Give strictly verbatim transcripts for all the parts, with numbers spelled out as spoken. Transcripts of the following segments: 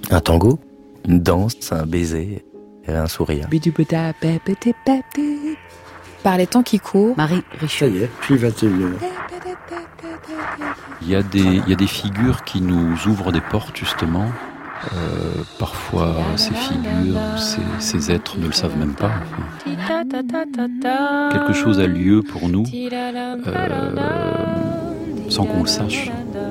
Un tango, une danse, un baiser, un sourire. Par les temps qui courent, Marie Richaud. Ça y est, puis vingt et une heures. Il y a des, il y a des figures qui nous ouvrent des portes, justement. Euh, parfois, ces figures, ces, ces êtres ne le savent même pas. Enfin, quelque chose a lieu pour nous euh, sans qu'on le sache.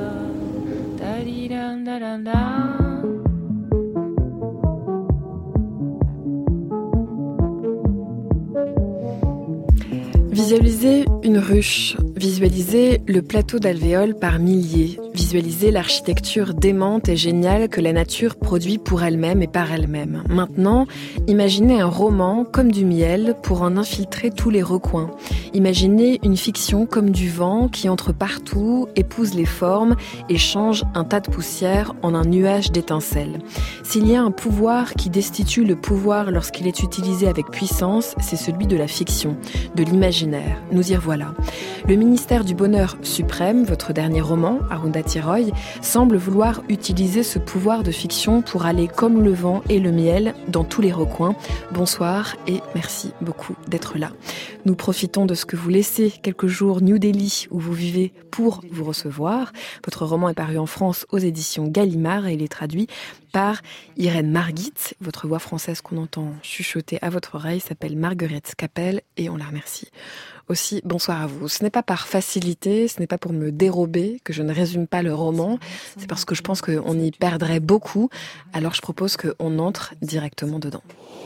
Visualisez une ruche, visualisez le plateau d'alvéoles par milliers, visualisez l'architecture démente et géniale que la nature produit pour elle-même et par elle-même. Maintenant, imaginez un roman comme du miel pour en infiltrer tous les recoins. Imaginez une fiction comme du vent qui entre partout, épouse les formes et change un tas de poussière en un nuage d'étincelles. S'il y a un pouvoir qui destitue le pouvoir lorsqu'il est utilisé avec puissance, c'est celui de la fiction, de l'imaginaire. Nous y revoilà. Le ministère du Bonheur Suprême, votre dernier roman, Arundhati Roy, semble vouloir utiliser ce pouvoir de fiction pour aller comme le vent et le miel dans tous les recoins. Bonsoir et merci beaucoup d'être là. Nous profitons de ce que vous laissez quelques jours New Delhi où vous vivez pour vous recevoir. Votre roman est paru en France aux éditions Gallimard et il est traduit par Irène Margit. Votre voix française qu'on entend chuchoter à votre oreille s'appelle Marguerite Scapel et on la remercie. Aussi, bonsoir à vous. Ce n'est pas par facilité, ce n'est pas pour me dérober que je ne résume pas le roman, c'est parce que je pense qu'on y perdrait beaucoup, alors je propose qu'on entre directement dedans.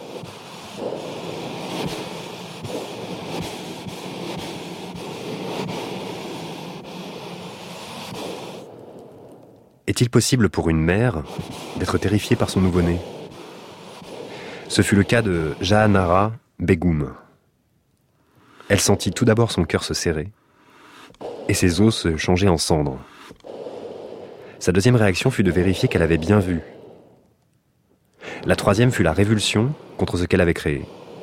Est-il possible pour une mère d'être terrifiée par son nouveau-né ? Ce fut le cas de Jahanara Begum. Elle sentit tout d'abord son cœur se serrer et ses os se changer en cendres. Sa deuxième réaction fut de vérifier qu'elle avait bien vu. La troisième fut la révulsion contre ce qu'elle avait créé.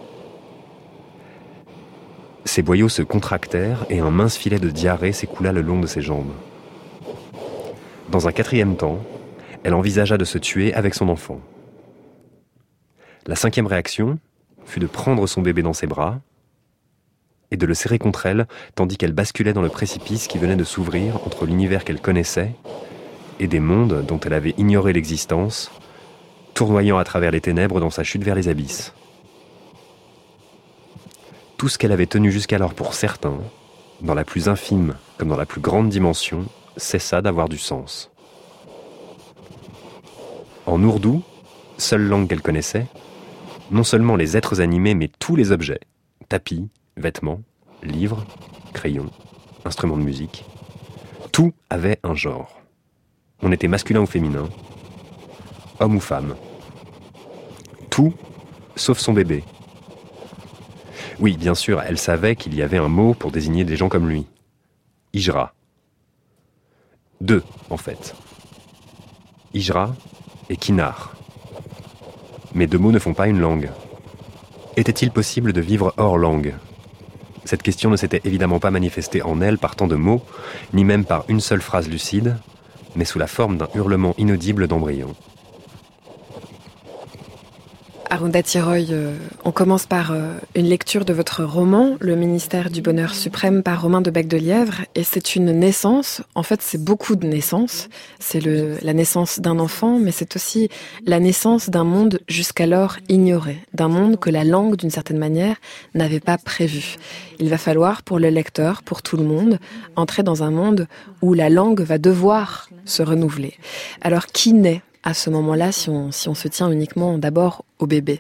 Ses boyaux se contractèrent et un mince filet de diarrhée s'écoula le long de ses jambes. Dans un quatrième temps, elle envisagea de se tuer avec son enfant. La cinquième réaction fut de prendre son bébé dans ses bras et de le serrer contre elle, tandis qu'elle basculait dans le précipice qui venait de s'ouvrir entre l'univers qu'elle connaissait et des mondes dont elle avait ignoré l'existence, tournoyant à travers les ténèbres dans sa chute vers les abysses. Tout ce qu'elle avait tenu jusqu'alors pour certain, dans la plus infime comme dans la plus grande dimension, cessa d'avoir du sens. En ourdou, seule langue qu'elle connaissait, non seulement les êtres animés, mais tous les objets, tapis, vêtements, livres, crayons, instruments de musique, tout avait un genre. On était masculin ou féminin, homme ou femme. Tout, sauf son bébé. Oui, bien sûr, elle savait qu'il y avait un mot pour désigner des gens comme lui. Hijra. Deux, en fait. Hijra et Kinar. Mais deux mots ne font pas une langue. Était-il possible de vivre hors langue ? Cette question ne s'était évidemment pas manifestée en elle par tant de mots, ni même par une seule phrase lucide, mais sous la forme d'un hurlement inaudible d'embryon. Arundhati Roy, euh, on commence par euh, une lecture de votre roman, Le ministère du Bonheur Suprême, par Romain de Bec-de-Lièvre, et c'est une naissance, en fait c'est beaucoup de naissances, c'est le, la naissance d'un enfant, mais c'est aussi la naissance d'un monde jusqu'alors ignoré, d'un monde que la langue, d'une certaine manière, n'avait pas prévu. Il va falloir, pour le lecteur, pour tout le monde, entrer dans un monde où la langue va devoir se renouveler. Alors qui naît à ce moment-là, si on, si on se tient uniquement d'abord au bébé?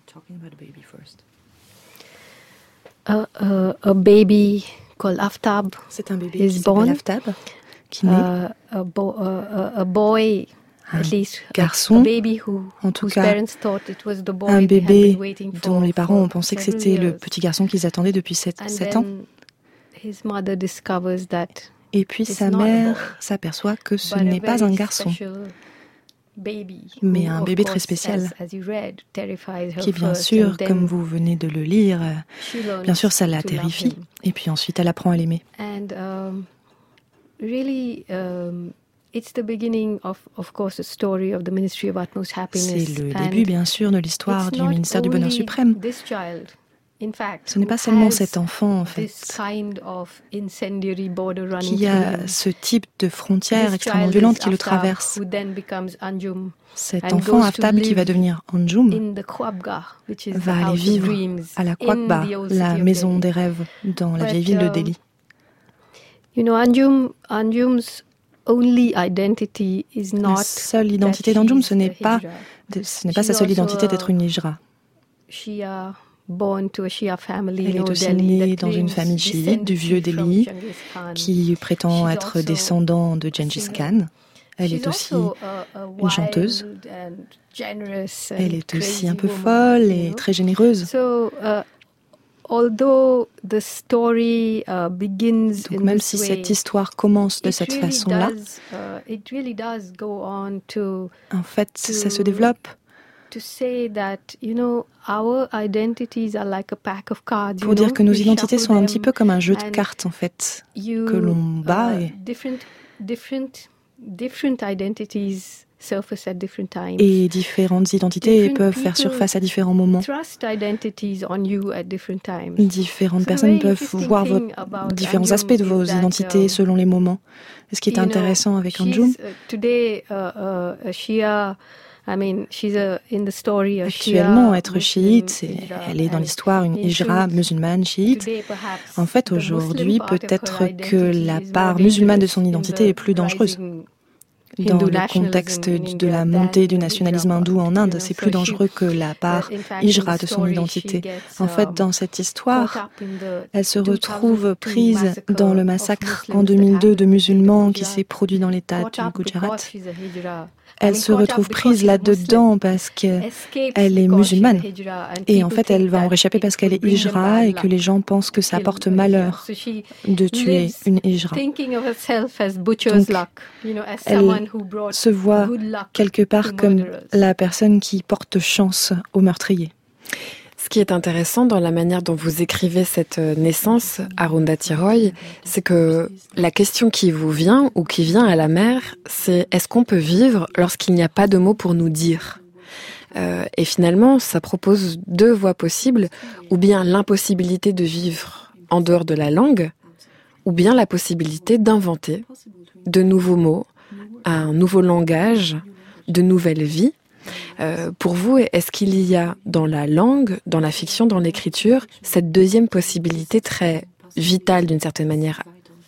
A, a, a baby called Aftab. C'est un bébé is qui born. s'appelle Aftab, qui naît. Uh, a, bo- a, a boy, un at least garçon, a baby who, en tout whose cas, parents thought it was the boy un they had bébé been waiting for dont les parents ont for pensé que several c'était le years. petit garçon qu'ils attendaient depuis sept And ans. then his mother discovers that Et puis it's sa not a mère boy, s'aperçoit que ce but a n'est pas very un garçon, special baby mais who, un of bébé très course, spécial, as, as you read, terrifies her qui bien first, sûr, and then comme vous venez de le lire, she learns bien sûr ça la to love terrifie, him. et puis ensuite elle apprend à l'aimer. And um, really, um, it's the beginning of, of course, the story of the Ministry of Utmost Happiness. C'est le And début, bien sûr, de l'histoire it's du not ministère du Bonheur only suprême. this child, in fact, Ce n'est who pas seulement has cet enfant, en fait, this kind of incendiary border running qui through a him. ce type de frontière This extrêmement child violente is qui le Aftab, traverse. who then becomes Anjum Cet and enfant, goes to Aftab, qui va live devenir Anjum, in the Khwabga, which is the va aller house of vivre dreams à la in Khwabga, the old la city of maison Delhi. des rêves, dans la But, vieille ville de um, Delhi. You know, Anjum, Anjum's only identity is La not seule identité that d'Anjum, she's ce n'est a pas, Hijra. de- ce n'est pas She's sa seule also identité a d'être une hijra. Shia, born to a Shia family Elle in est Old aussi Delhi née that dans une claims famille chiite du vieux descendancy from Delhi Genghis Khan. qui prétend She's être also descendant de Gengis singer. Khan. Elle She's est aussi also a- a une chanteuse. wild and generous and Elle est aussi crazy un peu woman, folle you et know. très généreuse. So, uh, although the story uh, begins Donc in même this si way, cette histoire commence de it cette really façon-là, does, uh, it really does go on to en fait, ça se to- développe to say that, you know, our identities are like a pack of cards. pour you dire know? que nos You identités shuffle sont un them petit peu comme un jeu de and cartes, en fait, you, que l'on bat uh, et, different, different, different identities surface at different times. et différentes identités Different peuvent faire people surface à différents moments. Trust identities on you at different times. Différentes So the personnes very peuvent interesting voir thing votre, about différents Anjum aspects de is vos that, identités um, selon les moments. Et ce qui est you know, intéressant avec she's, Anjum, uh, today, uh, uh, a Shia, I mean, she's a, in the story a actuellement, Shia être Muslim chiite, c'est, hijra. elle est dans And l'histoire une in hijra truth, musulmane chiite. today, perhaps, En fait, the Muslim aujourd'hui, part of her peut-être que identity la is more part musulmane de son dangerous in identité the est plus dangereuse. rising Dans Hindu le nationalism contexte in de India la than montée du the nationalisme hijra hindou part, en you Inde, know. c'est So plus she- dangereux que la part uh, in fact, in hijra the de son story, she identité. gets, En fait, um, dans cette histoire, caught up in the elle se two retrouve thousand two prise massacre dans le of massacre Muslims en deux mille deux de that happened in the musulmans qui Gujarat. s'est produit dans l'état Caught du up Gujarat. because she's a hijra. I Elle mean, se caught up retrouve because prise she's a là-dedans parce Muslim. que Escapes elle est because she's a musulmane. hijra, and Et en people fait, elle think va en that réchapper it parce qu'elle will est bring them hijra bad et que luck les gens pensent que ça to kill porte a hijra. malheur So she de tuer lives une hijra. thinking of herself as butcher's Donc, luck, you know, as elle someone who brought se voit good luck quelque part to comme murderers. la personne qui porte chance aux meurtriers. Ce qui est intéressant dans la manière dont vous écrivez cette naissance, Arundhati Roy, c'est que la question qui vous vient ou qui vient à la mère, c'est est-ce qu'on peut vivre lorsqu'il n'y a pas de mots pour nous dire ? Euh, et finalement, ça propose deux voies possibles, ou bien l'impossibilité de vivre en dehors de la langue, ou bien la possibilité d'inventer de nouveaux mots, un nouveau langage, de nouvelles vies. Euh, pour vous, est-ce qu'il y a dans la langue, dans la fiction, dans l'écriture, cette deuxième possibilité très vitale d'une certaine manière?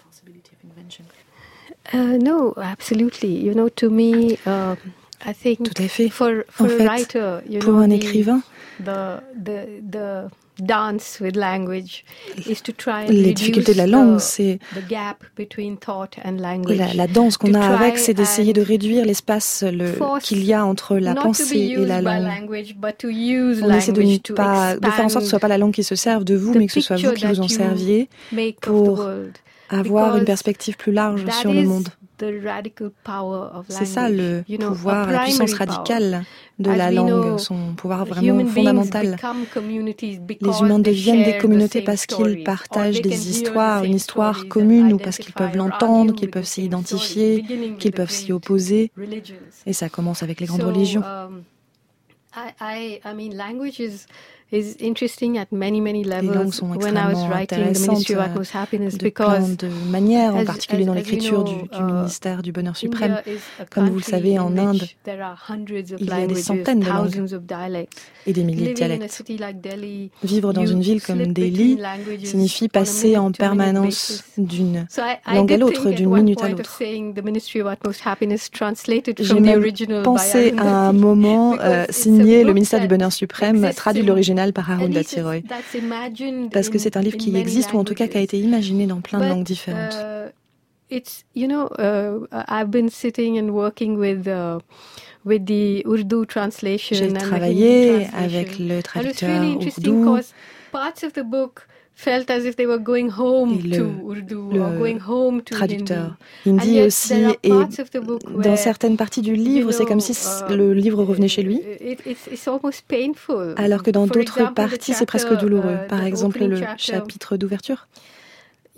Uh, no, absolutely. You know, to me, uh, I think Tout à fait. for for En a fait, writer, you pour know, un the, écrivain, the the the dance with language is to try and les reduce difficultés de la langue, the, c'est the gap between thought and language. la, la danse qu'on To a avec, try c'est d'essayer de and réduire l'espace le, force qu'il y a entre la not to be pensée et used la by langue. language, but to use On essaie de ne language to pas, de faire en sorte que ce ne soit expand pas la langue qui se serve de vous, the mais que ce soit vous picture qui vous en that you serviez make of the pour world. avoir une Because perspective plus large that sur le is monde. the radical power of C'est ça language. le You know, pouvoir, a la puissance primary power. radicale de As la we langue, know, son pouvoir vraiment Human beings fondamental. become communities Les because humains they deviennent des share the communautés same parce qu'ils stories, or partagent they can des hear the histoires, same une histoire stories and commune, ou parce qu'ils identify peuvent or l'entendre, argue qu'ils with peuvent the s'y same identifier, stories, beginning with qu'ils the peuvent s'y great opposer. religions. Et ça commence avec les grandes So, religions. um, I, I, I mean, language is is interesting at many many Les langues levels. sont When I was extrêmement writing the Ministry intéressantes of Utmost Happiness, de plein because de manières, en as- particulier as- dans as we l'écriture know, du, du uh, ministère du Bonheur suprême. India is a Comme vous le country savez, en in Inde, which there are hundreds of il y a des languages, centaines de langues thousands of dialects. et des milliers de Living in a dialectes. city like Delhi, Vivre dans you une ville comme slip Delhi between languages signifie on a passer en minute-to-minute permanence basis. d'une So I, I langue à did l'autre, think at d'une one minute à point of l'autre. saying the Ministry of Utmost Happiness translated J'ai from the même original by pensé à un Arundhati. moment Because euh, it's a signé Le book ministère du that Bonheur suprême, exists traduit de in- l'original par at least Arundhati it's- Roy. that's imagined Parce que in- c'est un livre in qui many existe, ou en tout cas qui a languages. été imaginé dans plein de But, langues différentes. uh, it's, you know, uh, I've been sitting and working with uh, with the Urdu translation J'ai and the Hindi travaillé translation. avec le And it's traducteur really interesting ourdou. because parts of the book felt as if they were going home Et le- to Urdu le or going home to traducteur Hindi. hindi And yet aussi, there are et parts of the book dans where, certaines parties du livre, you c'est comme know, si c- uh, le livre revenait chez lui, it- it's, it's almost painful. alors que dans For d'autres example, the parties, c'est presque chapter, douloureux. uh, Par the exemple, opening le chapter, chapitre d'ouverture.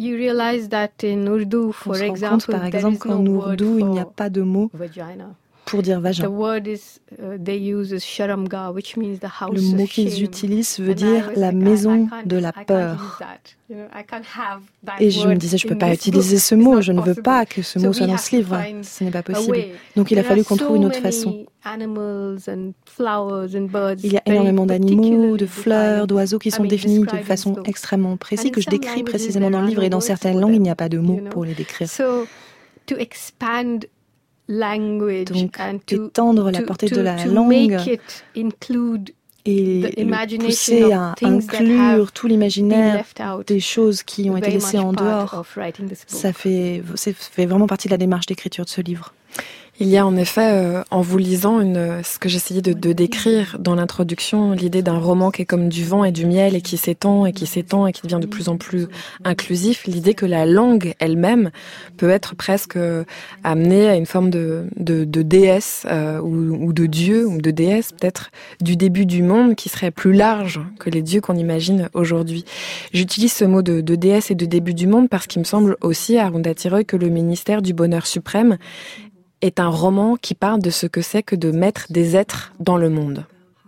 you realize that in Urdu, On for se rend example, compte, par there exemple, is qu'en no word ourdou, il n'y a for pas de mot vagina. pour dire The vagin. word is uh, they use is sharamga, which means the house Le mot of qu'ils shame. utilisent veut And I dire was la like, I- maison I can't- de la I can't peur. use that. You know, I can't have that Et je me word disais, je ne peux in pas this utiliser book. ce It's mot, not je ne veux possible. pas que ce So mot we soit dans have ce to livre. find Ce n'est pas a possible. way. Donc il a There fallu are qu'on trouve so une autre many façon. animals and flowers and birds Il y a very énormément d'animaux, de particularly fleurs, defined. d'oiseaux qui I sont mean, définis de described in façon books. extrêmement And précise, in que je some décris languages, précisément there dans le are livre, no et dans words certaines for langues, il them, n'y a pas de mots you know. pour les décrire. So, to expand language Donc, and to, étendre la to, portée to, de la to langue make it include et the le imagination pousser of à things that inclure have tout been l'imaginaire left out des choses qui ont été very laissées much en part dehors. of writing this book. Ça fait, ça fait vraiment partie de la démarche d'écriture de ce livre. Il y a en effet, euh, en vous lisant, une, ce que j'essayais de, de décrire dans l'introduction, l'idée d'un roman qui est comme du vent et du miel et qui s'étend et qui s'étend et qui devient de plus en plus inclusif. L'idée que la langue elle-même peut être presque euh, amenée à une forme de, de, de déesse euh, ou, ou de dieu ou de déesse peut-être du début du monde qui serait plus large que les dieux qu'on imagine aujourd'hui. J'utilise ce mot de, de déesse et de début du monde parce qu'il me semble aussi à Arundhati Roy que le ministère du bonheur suprême est un roman qui parle de ce que c'est que de mettre des êtres dans le monde.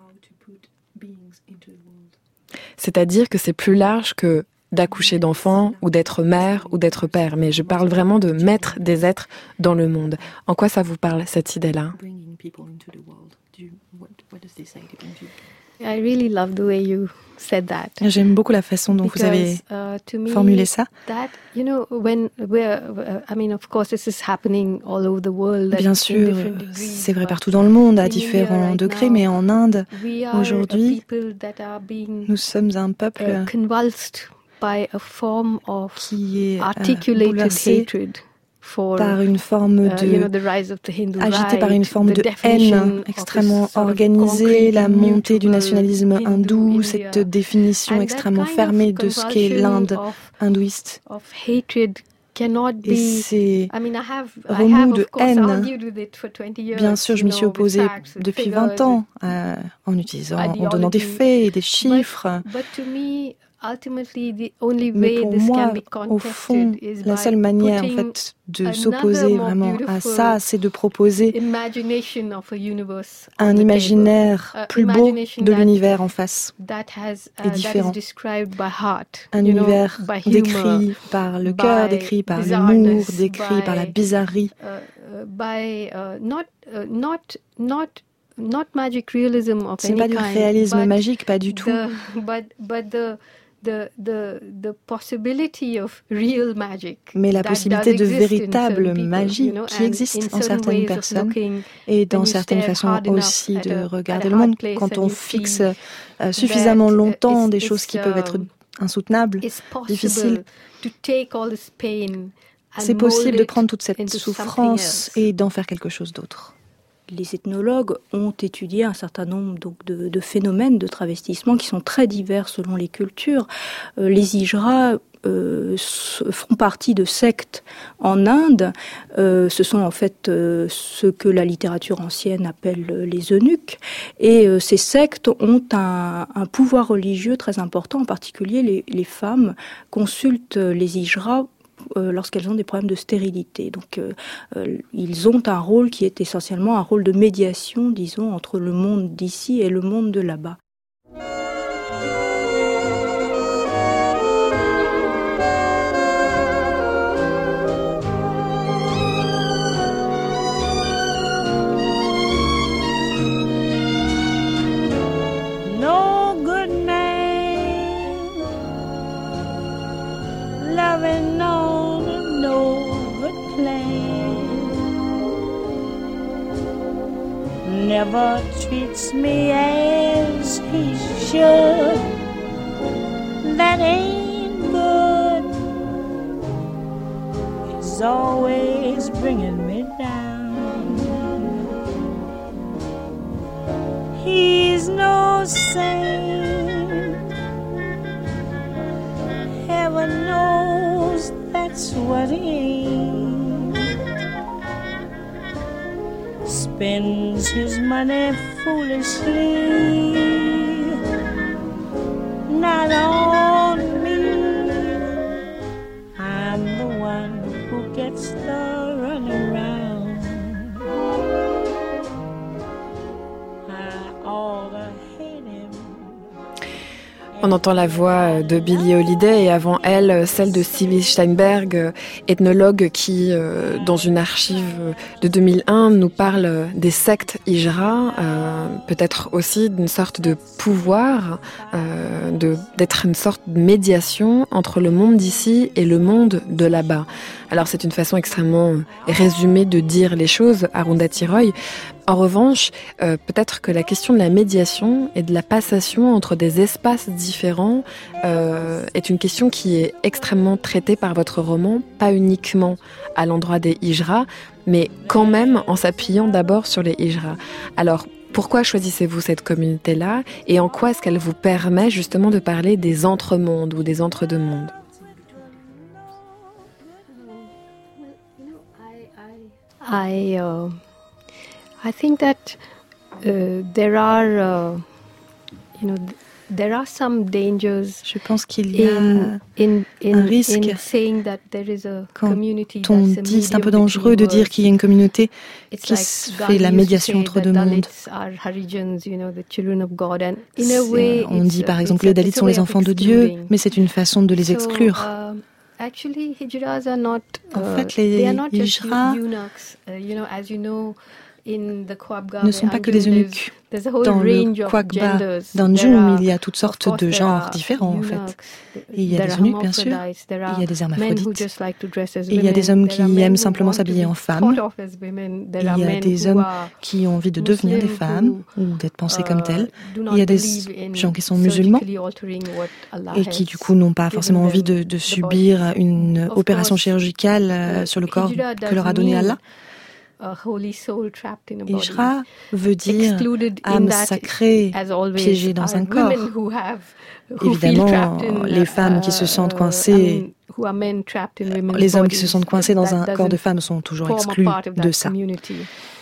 C'est-à-dire que c'est plus large que d'accoucher d'enfants ou d'être mère ou d'être père, mais je parle vraiment de mettre des êtres dans le monde. En quoi ça vous parle, cette idée-là ? I really love the way you said that. J'aime beaucoup la façon dont vous avez Because, uh, to me, formulé ça. that, you know, when we're, uh, I mean, of course, this is happening all over the world. Bien in sûr, different degrees, c'est vrai but partout dans le monde, à in différents India right degrés, now, mais en Inde, we are a aujourd'hui, people that are being nous sommes un peuple uh, convulsed by a form of qui est euh, articulated bouleversé hatred for par une forme uh, you know, de the rise of the Hindu agité par right, une forme the de definition haine of extrêmement this sort of organisée, concrete, la montée du immutable nationalisme Hindu hindou, India. cette définition And that extrêmement kind fermée of de ce qu'est convulsion l'Inde of, hindouiste. of hatred cannot Et be. ces I mean, I have, I remous have de of course haine, argued with it for twenty years. bien sûr, je you m'y suis know, with opposée facts, with depuis figures, vingt ans, euh, en utilisant, en donnant des ideology. faits et des chiffres. But, but to me, ultimately, the only Mais way pour this moi, can be au fond, contested is la by seule manière en putting fait de another s'opposer more vraiment à beautiful ça, c'est de proposer imagination of a universe on un the imaginaire table. Uh, plus beau imagination de that- l'univers en face. that has est uh, différent. that is described by heart, Un you know, univers by humor, décrit par le cœur, by décrit par bizarreness, l'humour, décrit par la by- bizarrerie. uh, uh, by uh, not uh, not not not magic realism of Ce n'est any pas du kind, réalisme but magique, pas du tout. the, but but the the the the possibility of real magic, Mais la that possibilité does de exist in véritable certain people, magie you know, qui and existe in en certain certaines ways of personnes looking, et dans when you certaines stare façons hard enough aussi at de a- regarder at a le hard monde. place Quand and on you fixe see euh, suffisamment that, uh, longtemps it's- des choses it's, qui peuvent être um, insoutenables, it's difficiles, possible to take all this pain and c'est possible mold de it prendre toute cette into something souffrance else. et d'en faire quelque chose d'autre. Les ethnologues ont étudié un certain nombre donc, de, de phénomènes de travestissement qui sont très divers selon les cultures. Euh, les hijras euh, font partie de sectes en Inde. Euh, ce sont en fait euh, ce que la littérature ancienne appelle les eunuques. Et euh, ces sectes ont un, un pouvoir religieux très important. En particulier, les, les femmes consultent les hijras lorsqu'elles ont des problèmes de stérilité. Donc, euh, euh, ils ont un rôle qui est essentiellement un rôle de médiation, disons, entre le monde d'ici et le monde de là-bas. No good man loving on no good plan never treats me as he should. That ain't good. He's always bringing me down. He's no saint. Heaven knows that's what he ain't. Spends his money foolishly, not on me. On entend la voix de Billie Holiday et avant elle, celle de Sylvie Steinberg, ethnologue qui, dans une archive de deux mille un, nous parle des sectes Hijra, euh, peut-être aussi d'une sorte de pouvoir, euh, de, d'être une sorte de médiation entre le monde d'ici et le monde de là-bas. Alors c'est une façon extrêmement résumée de dire les choses, Arundhati Roy. En revanche, euh, peut-être que la question de la médiation et de la passation entre des espaces différents euh, est une question qui est extrêmement traitée par votre roman, pas uniquement à l'endroit des Hijra, mais quand même en s'appuyant d'abord sur les Hijra. Alors, pourquoi choisissez-vous cette communauté-là et en quoi est-ce qu'elle vous permet justement de parler des entre-mondes ou des entre-deux-mondes ? I, uh, I think that uh, there are, uh, you know, there are some dangers. Je pense qu'il y a in, in, in, un risque in saying that there is a quand community on that's a dit, c'est un peu medium dangereux de between dire qu'il y a une communauté It's qui like se Gandhi fait la used to médiation say entre that deux mondes. Dalits are Harijans, you know, the children of God, and in a C'est- way, On it's dit a- par exemple it's a- les Dalits it's a sont way les of enfants de Dieu, excluding. mais c'est une façon de les So, exclure. um, actually, Hijras are not. En uh, fait, les they are not just Hijras eunuchs. Uh, you know, as you know, in the Quabga, ne sont pas que des eunuques. There's a whole Dans le range of Quakba genders. d'Anjum, There are- il y a toutes of sortes course, de there genres are différents, en fait. eunuchs, Et il y a there des are eunuques, bien sûr, hermaphrodites, there et are il y a des men who hermaphrodites. just like to dress as Et il y a des women, hommes there qui are men aiment who simplement want to s'habiller be en femme. thought of as women, there Et are il y a men des who hommes are qui ont envie de devenir des Muslim femmes who, ou d'être pensés comme uh, telles. do not Il y a des believe in gens qui sont musulmans surgically altering what Allah et qui has du coup n'ont pas given forcément envie them de, de the subir body. une Of opération course, chirurgicale euh, uh, sur le corps Hijra que does leur a donné mean Allah. a holy soul trapped in a body. Hijra veut dire Excluded in âme that, sacrée as always, piégée dans are un corps. women who have, who feel Évidemment, trapped in, les femmes qui se sentent uh, coincées, I mean, who are men trapped in women's les hommes qui se bodies, sentent coincés dans that un corps de doesn't femme sont toujours form a exclus part of de that ça. community.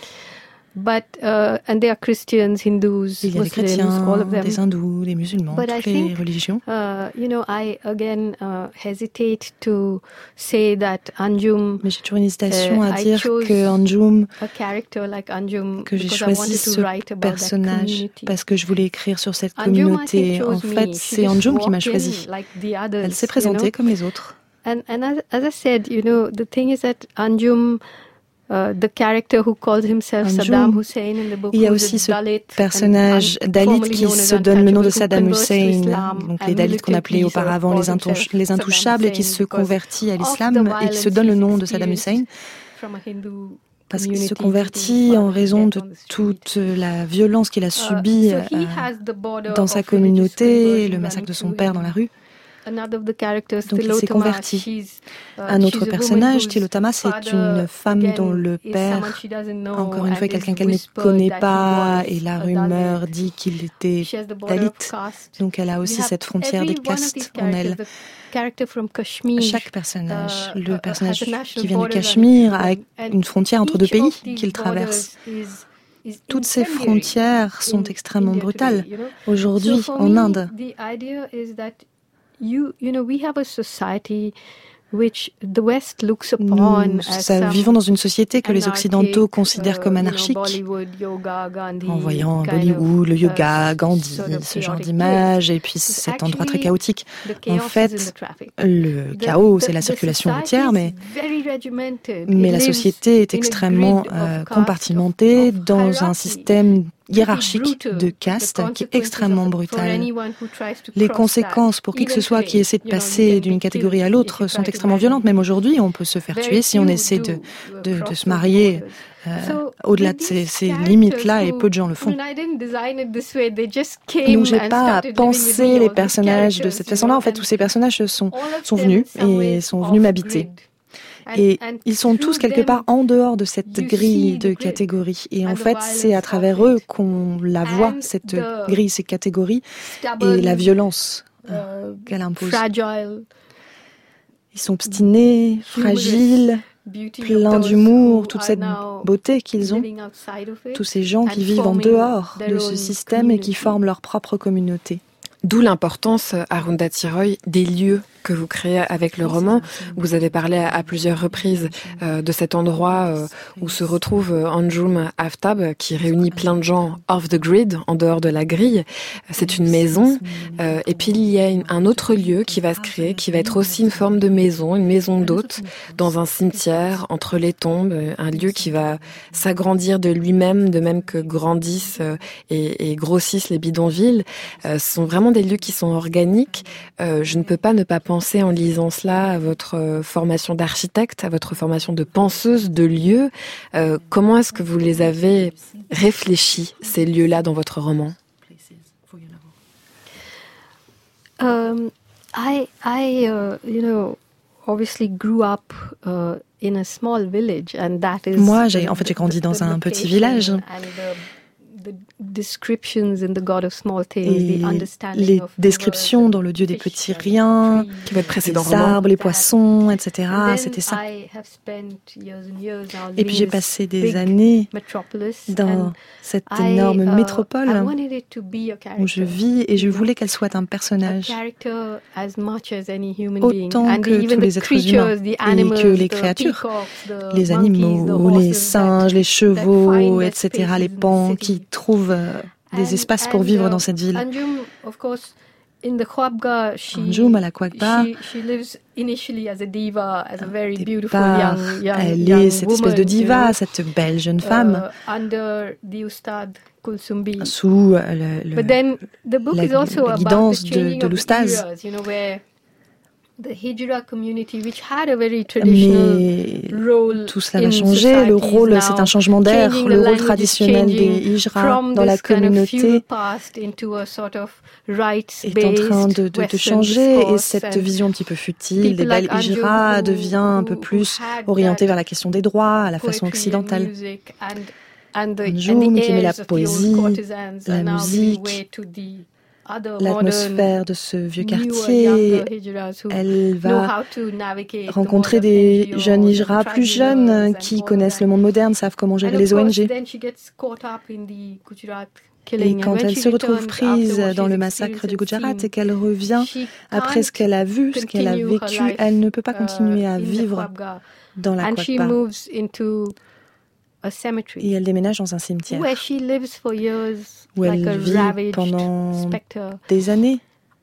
But uh, and there are Christians, Hindus, Il y a des Muslims, chrétiens, all of them. des hindous, des musulmans, But I toutes les think, religions. Uh, you know, I again uh, hesitate to say that Anjum, Mais j'ai toujours une hésitation uh, à I dire chose que Anjum, a character like Anjum que j'ai because I wanted choisi to ce write about that personnage community. parce que je voulais écrire sur cette Anjum, I think, communauté. En chose me. fait, She c'est just Anjum qui m'a walked in choisi. like the others, Elle s'est you présentée know? comme les autres. And and as, as I said, you know, the thing is that Anjum, uh, the character who calls himself Anjum, Saddam Hussein in the book, il y a who's aussi a ce Dalit, personnage and, and Dalit formerly qui known as se donne le nom de untouchable, who Saddam converts to Hussein, Islam donc and les Dalits qu'on appelait militantly sort of auparavant les, calls intouch- himself les Saddam intouchables et qui Hussein se because convertit à of the l'islam et qui se donne le nom de Saddam Hussein from a Hindu parce qu'il se community convertit who's en been raison de dead on the street. toute la violence qu'il a Uh, subie so he euh, has the border dans sa of religious communauté, conversion le massacre de son running père through dans la him. rue. Another of the characters, Donc il s'est Tilotama, converti. she's, uh, Un autre she's a woman personnage, whose Tilotama, c'est father, une femme again, dont le is père, someone she doesn't know encore une fois, and quelqu'un is qu'elle ne whispered connaît that he pas, was et la a rumeur Dalit. dit qu'il était She has the border Dalit. of caste. Donc elle a You aussi have cette frontière de every one of these caste en elle. characters, the character from Kashmir, Chaque personnage, uh, le uh, personnage has a national qui vient du border Cachemire running a through them. une frontière entre deux Each of pays these qu'il traverse. borders is- is Toutes ces incendiary frontières sont in extrêmement India brutales. today, you know. Aujourd'hui, So for en me, Inde, the idea is that you you know we have a society which the West looks upon nous as ça, some vivons dans une société que les Occidentaux anarchic, considèrent comme uh, you know, anarchique, Bollywood, yoga, Gandhi, en voyant kind Bollywood, le of, yoga, uh, Gandhi, sort of ce genre chaotic d'images, et puis place. cet endroit très Actually, chaotique. the En chaos is in fait, the traffic. le The- chaos, the- c'est la the circulation society routière, is mais, very regimented. mais It la lives société est in a extrêmement grid of euh, caste, compartimentée of- of dans un hierarchy. système hiérarchique Brutal. de The caste qui est consequences extrêmement of- for brutal. anyone who tries to Les cross conséquences pour that, qui que ce even soit today, qui essaie de you know, you passer can d'une be catégorie killed à if l'autre you sont try to extrêmement marry. violentes. Même aujourd'hui, on peut se faire Very tuer si on few essaie do, de, uh, de, de cross se those marier borders. euh, So, au-delà with de ces, these ces characters limites-là, et who- peu de gens le font. I mean, I didn't design it this way. They just came Donc j'ai and pas started living with me, pensé all les these personnages de characters, cette you façon-là. know, En fait, and tous ces personnages se sont, all of sont them venus in some et ways sont venus m'habiter. off-grid. And- Et and ils sont tous through quelque them, part en dehors de cette you grille see de the grid catégories. Et en and the fait, c'est à violence travers of eux it. qu'on la voit, And cette the grille, ces catégories, et stubborn, la violence uh, qu'elle impose. fragile, Ils sont obstinés, fragiles, beauty of pleins those d'humour, who toute are cette now beauté qu'ils ont. living outside of it Tous ces gens qui and vivent en forming dehors their de own ce système et qui community. forment leur propre communauté. D'où l'importance, Arundhati Roy, des lieux que vous créez avec le roman. Vous avez parlé à, à plusieurs reprises euh, de cet endroit euh, où se retrouve euh, Anjum Aftab, qui réunit plein de gens off the grid, en dehors de la grille. C'est une maison. Euh, et puis il y a une, un autre lieu qui va se créer, qui va être aussi une forme de maison, une maison d'hôte, dans un cimetière, entre les tombes, un lieu qui va s'agrandir de lui-même, de même que grandissent euh, et, et grossissent les bidonvilles. Euh, ce sont vraiment des lieux qui sont organiques. Euh, je ne peux pas ne pas penser en lisant cela à votre formation d'architecte, à votre formation de penseuse de lieux. Euh, comment est-ce que vous les avez réfléchis, ces lieux-là, dans votre roman? Um, I, I, uh, you know, obviously grew up uh, in a small village, and that is. Moi, j'ai, en fait, j'ai grandi dans un petit village. The descriptions in the God of Small Things, et the understanding les of descriptions dans le Dieu des petits riens, qui va être précédent les arbres, les poissons, et cetera. C'était ça. Et puis j'ai passé des années dans cette énorme métropole où je vis, et je voulais qu'elle soit un personnage autant que tous les êtres humains, et que les créatures, les animaux, les singes, les chevaux, et cetera, les paons, qui trouvent des espaces pour vivre dans cette ville. Anjum, à la Khwabga, elle est cette espèce de diva, cette belle jeune femme, sous le, le, la, la guidance de, de l'oustaz. Mais tout cela va changer. Le rôle, c'est un changement d'air. Le rôle traditionnel des hijra dans la communauté est en train de, de, de changer, et cette vision un petit peu futile des belles hijra devient un peu plus orientée vers la question des droits, à la façon occidentale. Anjum, qui met la poésie, la musique, l'atmosphère de ce vieux quartier. Elle va rencontrer des jeunes hijra plus jeunes qui connaissent le monde moderne, savent comment gérer les O N G. Et quand elle se retrouve prise dans le massacre du Gujarat et qu'elle revient après ce qu'elle a vu, ce qu'elle a vécu, elle ne peut pas continuer à vivre dans la Khwabga. Et elle déménage dans un cimetière où elle vit pendant des années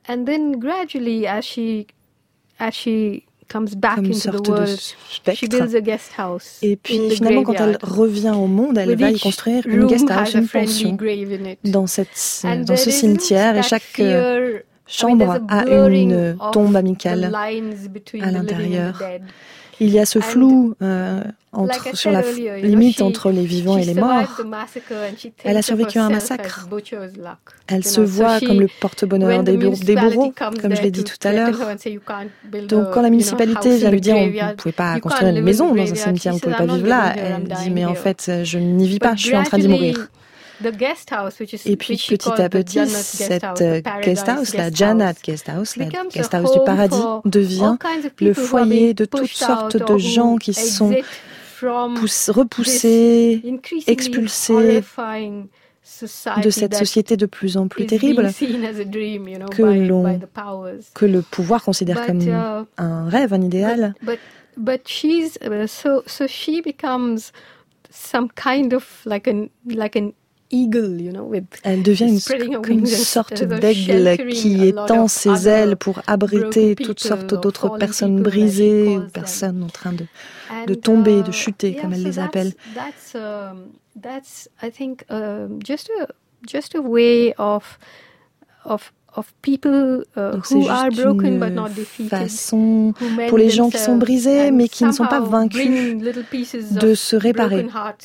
comme une sorte de spectre. Et puis finalement, quand elle revient au monde, elle va y construire une guest house, une pension dans, cette, dans ce cimetière, et chaque chambre a une tombe amicale à l'intérieur. Il y a ce flou euh, entre, sur la f- limite entre les vivants et les morts. Elle a survécu à un massacre. Elle se voit comme le porte-bonheur des, bour- des bourreaux, comme je l'ai dit tout à l'heure. Donc quand la municipalité vient lui dire « Vous ne pouvez pas construire une maison dans un cimetière, vous ne pouvez pas vivre là », elle dit « Mais en fait, je n'y vis pas, je suis en train d'y mourir ». Et puis petit à petit, cette guest house, la Jannat guest house, la guest house du paradis, devient le foyer de toutes sortes de gens qui sont pouss- repoussés, expulsés de cette société de plus en plus terrible que, l'on, que le pouvoir considère comme un rêve, un idéal. But she's so so she becomes some kind of like an like an eagle, you know, with elle devient une, une sorte d'aigle qui étend ses ailes pour abriter toutes sortes d'autres personnes brisées ou personnes en train de, de tomber, de chuter, comme elle les appelle. That's, um, that's I think, uh, just a just a way of of of people uh, Donc who are broken but not defeated. Façon pour les gens qui sont brisés mais qui ne sont pas vaincus de se réparer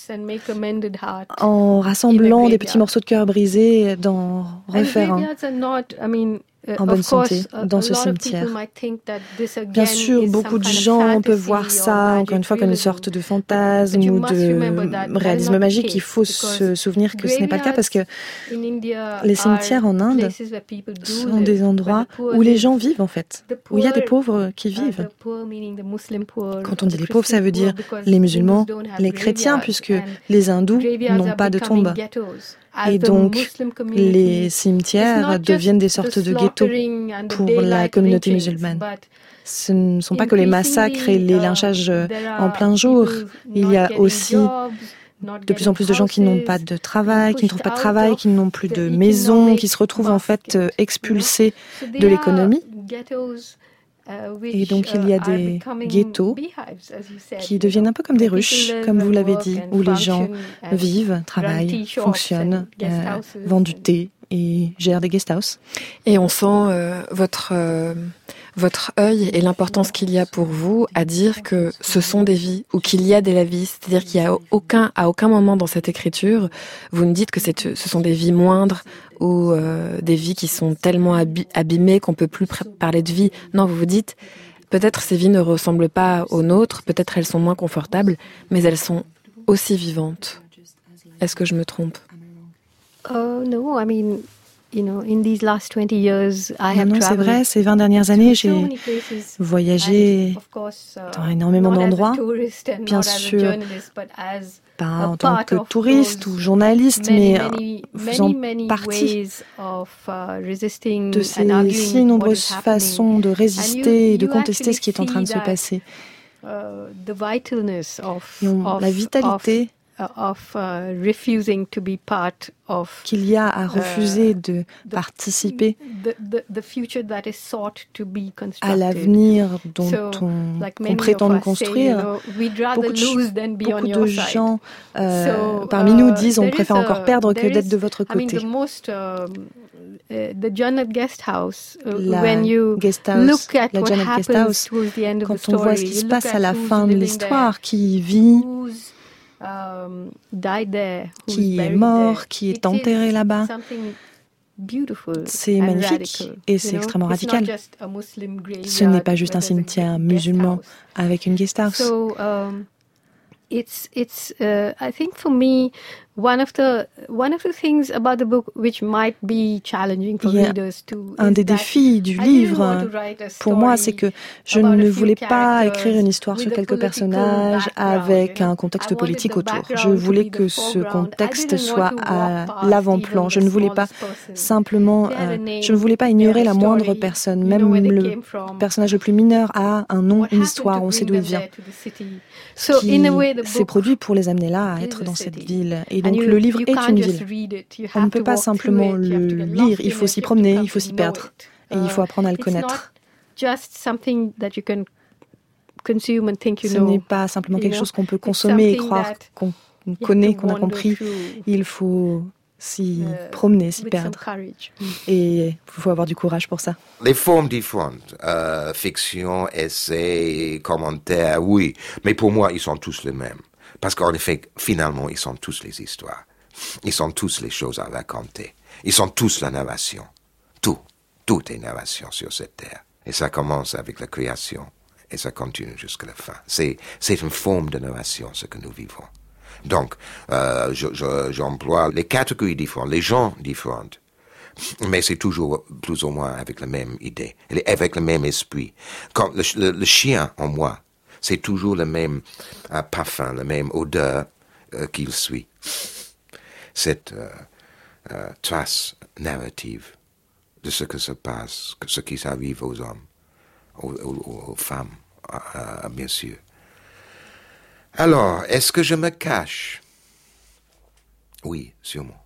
en rassemblant des petits morceaux de cœur brisés, d'en refaire un en bonne santé dans ce cimetière. Bien sûr, beaucoup de gens peuvent voir ça, encore une fois, comme une sorte de fantasme ou de réalisme magique. Il faut se souvenir que ce n'est pas le cas, parce que les cimetières en Inde sont des endroits où les gens vivent, en fait, où il y a des pauvres qui vivent. Quand on dit les pauvres, ça veut dire les musulmans, les chrétiens, puisque les hindous n'ont pas de tombe. Et donc, les cimetières deviennent des sortes de ghettos pour la communauté musulmane. Ce ne sont pas que les massacres et les lynchages en plein jour. Il y a aussi de plus en plus de gens qui n'ont pas de travail, qui ne trouvent pas de travail, qui n'ont plus de maison, qui se retrouvent en fait expulsés de l'économie. Et donc il y a des ghettos qui deviennent un peu comme des ruches, comme vous l'avez dit, où les gens vivent, travaillent, fonctionnent, euh, vendent du thé et gèrent des guest houses. Et on sent euh, votre... Euh... votre œil et l'importance qu'il y a pour vous à dire que ce sont des vies ou qu'il y a des vies, c'est-à-dire qu'il y a aucun, à aucun moment dans cette écriture, vous ne dites que c'est, ce sont des vies moindres ou euh, des vies qui sont tellement abîmées qu'on peut plus parler de vie. Non, vous vous dites, peut-être ces vies ne ressemblent pas aux nôtres, peut-être elles sont moins confortables, mais elles sont aussi vivantes. Est-ce que je me trompe? Oh no, I mean... You know, in these last twenty years, I have non, c'est vrai, ces vingt dernières années, j'ai voyagé dans énormément d'endroits, bien sûr, pas en tant que touriste ou journaliste, mais faisant partie de ces si nombreuses façons de résister et de contester ce qui est en train de se passer. Et on, la vitalité Of, uh, refusing to be part of, qu'il y a à refuser uh, de participer the, the, the future that is sought to be à l'avenir dont so, on, like qu'on prétend nous construire. Say, you know, beaucoup de, beaucoup de gens euh, so, parmi uh, nous disent on préfère encore a, perdre que d'être de votre côté. I mean, the most, uh, uh, the Jannat Guest House, uh, la when you guest house, look at la what Jannat happens Guest House, towards the end of quand the story, on voit ce qui se passe à la fin de l'histoire, qui vit, Um, died there, qui est mort, there. Qui est enterré là-bas. C'est magnifique et c'est extrêmement radical. Ce n'est pas juste un cimetière musulman avec une guest house. So, um, it's it's uh, I think for me one of the one of the things about the book which might be challenging for readers too. Un des défis du livre pour moi, c'est que je ne voulais pas écrire une histoire sur quelques personnages avec un contexte politique autour. Je voulais que ce contexte soit à l'avant-plan. Je ne voulais pas simplement, euh, je ne voulais pas ignorer la moindre personne, même le personnage le plus mineur a un nom, une histoire, on sait d'où il vient. Qui s'est produit pour les amener là, à être dans cette ville. Et donc le livre est une ville. On ne peut pas simplement le lire, il faut s'y promener, il faut s'y perdre. Et il faut apprendre à le connaître. Ce n'est pas simplement quelque chose qu'on peut consommer et croire qu'on connaît, qu'on a compris. Il faut s'y promener, s'y perdre. Et il faut avoir du courage pour ça. Les formes différentes, euh, fiction, essai, commentaire, oui. Mais pour moi, ils sont tous les mêmes. Parce qu'en effet, finalement, ils sont tous les histoires. Ils sont tous les choses à raconter. Ils sont tous la narration. Tout. Tout est narration sur cette terre. Et ça commence avec la création. Et ça continue jusqu'à la fin. C'est, c'est une forme de narration, ce que nous vivons. Donc, euh, je, je, j'emploie les catégories différentes, les gens différents. Mais c'est toujours plus ou moins avec la même idée, avec le même esprit. Quand le, le, le chien en moi, c'est toujours le même euh, parfum, la même odeur euh, qu'il suit. Cette euh, euh, trace narrative de ce que se passe, ce qui arrive aux hommes, aux, aux, aux femmes, euh, bien sûr. Alors, est-ce que je me cache? Oui, sûrement.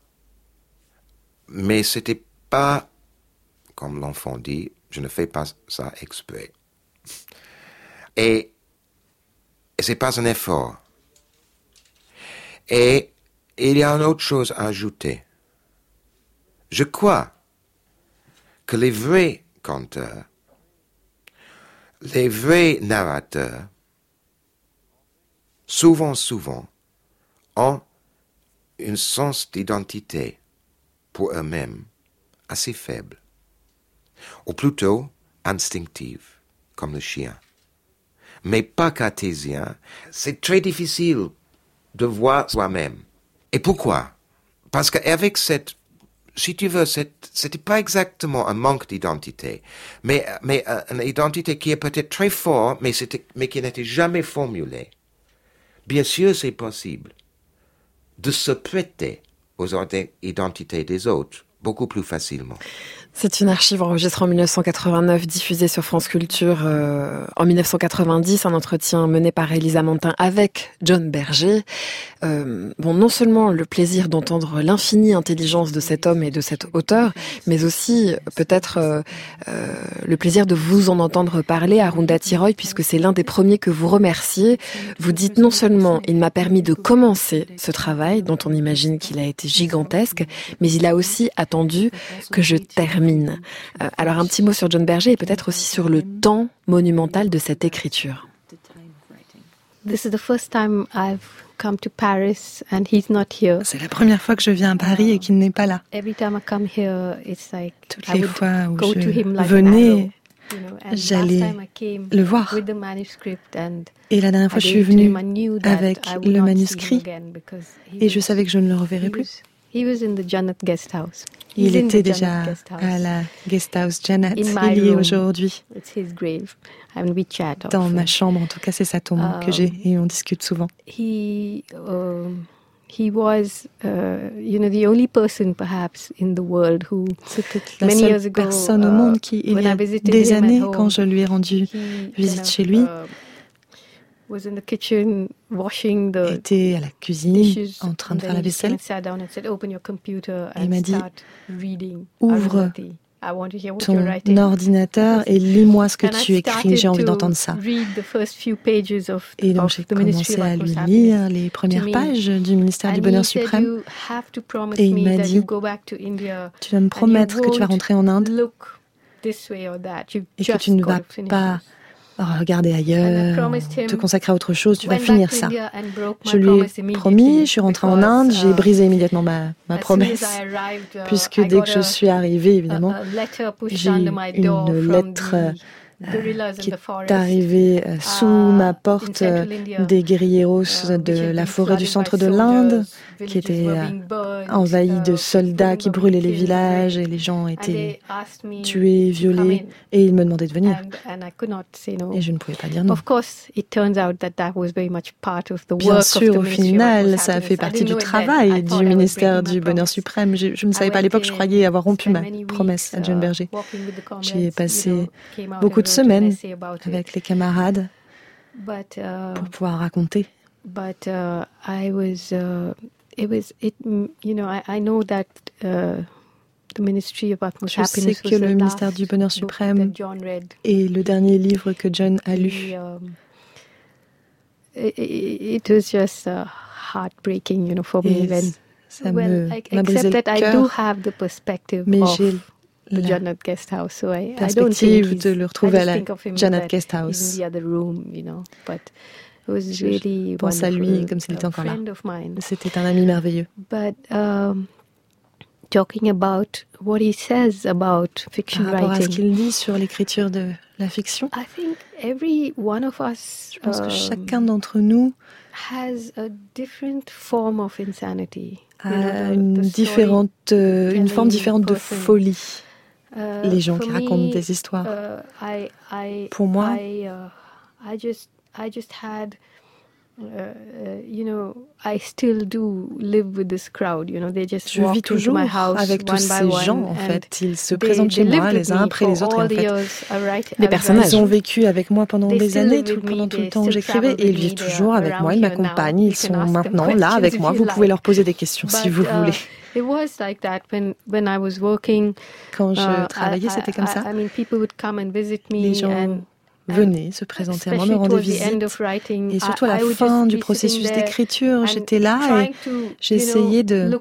Mais c'était pas, comme l'enfant dit, je ne fais pas ça exprès. Et, et c'est pas un effort. Et il y a une autre chose à ajouter. Je crois que les vrais conteurs, les vrais narrateurs, souvent, souvent, ont un sens d'identité pour eux-mêmes assez faible, ou plutôt instinctif, comme le chien. Mais pas cartésien, c'est très difficile de voir soi-même. Et pourquoi? Parce qu'avec cette, si tu veux, cette, c'était pas exactement un manque d'identité, mais, mais euh, une identité qui est peut-être très forte, mais, c'était, mais qui n'était jamais formulée. Bien sûr, c'est possible de se prêter aux identités des autres, beaucoup plus facilement. C'est une archive enregistrée en mille neuf cent quatre-vingt-neuf, diffusée sur France Culture euh, en mille neuf cent quatre-vingt-dix, un entretien mené par Elisa Mantin avec John Berger. Euh, bon, non seulement le plaisir d'entendre l'infinie intelligence de cet homme et de cet auteur, mais aussi peut-être euh, euh, le plaisir de vous en entendre parler, Arundhati Roy, puisque c'est l'un des premiers que vous remerciez. Vous dites non seulement il m'a permis de commencer ce travail, dont on imagine qu'il a été gigantesque, mais il a aussi attendu que je termine. Euh, alors un petit mot sur John Berger et peut-être aussi sur le temps monumental de cette écriture. This is the first time I've come to Paris and he's not here. C'est la première fois que je viens à Paris et qu'il n'est pas là. Every time I come here, it's like toutes les fois où je venais, j'allais le voir. Et la dernière fois, je suis venue avec le manuscrit et je savais que je ne le reverrais plus. Il était déjà à la guest house Janet. Il y est aujourd'hui. Dans ma chambre, en tout cas, c'est sa tombe um, que j'ai et on discute souvent. He, um, he was, uh, you know, the only person perhaps in the world who, c'était la seule personne au monde qui, il y a des années, home, quand je lui ai rendu visite chez lui, uh, was in the kitchen washing the était à la cuisine en train de faire la vaisselle. Said, Open your computer and il m'a dit, ouvre ton ordinateur et lis-moi ce que tu écris, j'ai envie d'entendre ça. Et donc j'ai commencé à lui lire les premières pages du ministère du Bonheur suprême et il m'a dit, tu vas me promettre que tu vas rentrer en Inde et que tu ne vas pas regarder ailleurs, te consacrer à autre chose, tu vas finir ça. Je lui ai promis, je suis rentrée en Inde, j'ai brisé immédiatement ma, ma promesse, puisque dès que je suis arrivée, évidemment, j'ai eu une lettre qui est arrivée sous ma porte des guerrilleros de la forêt du centre de l'Inde, qui étaient envahis de soldats qui brûlaient les villages et les gens étaient tués, violés, et ils me demandaient de venir. Et je ne pouvais pas dire non. Bien sûr, au final, ça a fait partie du travail du ministère du Bonheur suprême. Je, je ne savais pas à l'époque, je croyais avoir rompu ma promesse à John Berger. J'ai passé beaucoup de semaines avec les camarades pour pouvoir raconter. But uh, I was, uh, it was, it, you know, I, I know that uh, the Ministry of Utmost Je sais que le ministère du Bonheur suprême est le dernier livre que John a lu. Um, it, it was just uh, heartbreaking, you know, for me. When, ça me, well, m'a brisé le cœur, mais j'ai la Janet Guest House, so I, perspective I de le retrouver à la Janet Guest House. Room, you know, but Je really pense à lui comme s'il était encore là. C'était un ami merveilleux. But, um, talking about what he says about fiction Par rapport writing, à ce qu'il dit sur l'écriture de la fiction, I think every one of us, je pense que chacun d'entre nous has a different form of insanity. a you know, the, une, the différente, euh, une forme différente de folie. Uh, Les gens qui me, racontent des histoires. Uh, I, I, Pour moi, I, uh, I just I just had, uh, uh, you know, I still do live with this crowd, you know, they just je vis toujours my house avec tous ces one gens, en fait. Ils se présentent chez moi, les uns après les autres. En fait. Des personnages. Ils ont vécu avec moi pendant des années, tout, pendant tout le temps où j'écrivais, et ils vivent toujours avec moi, ils m'accompagnent, ils sont maintenant là avec moi. Vous pouvez leur poser des questions si vous voulez. It was like that when when I was working. Quand je travaillais, c'était comme ça. I mean, people would come and visit me. Les gens and, venaient se présenter à moi, me rendaient visite. Et surtout à la fin du processus d'écriture, j'étais là et j'essayais de,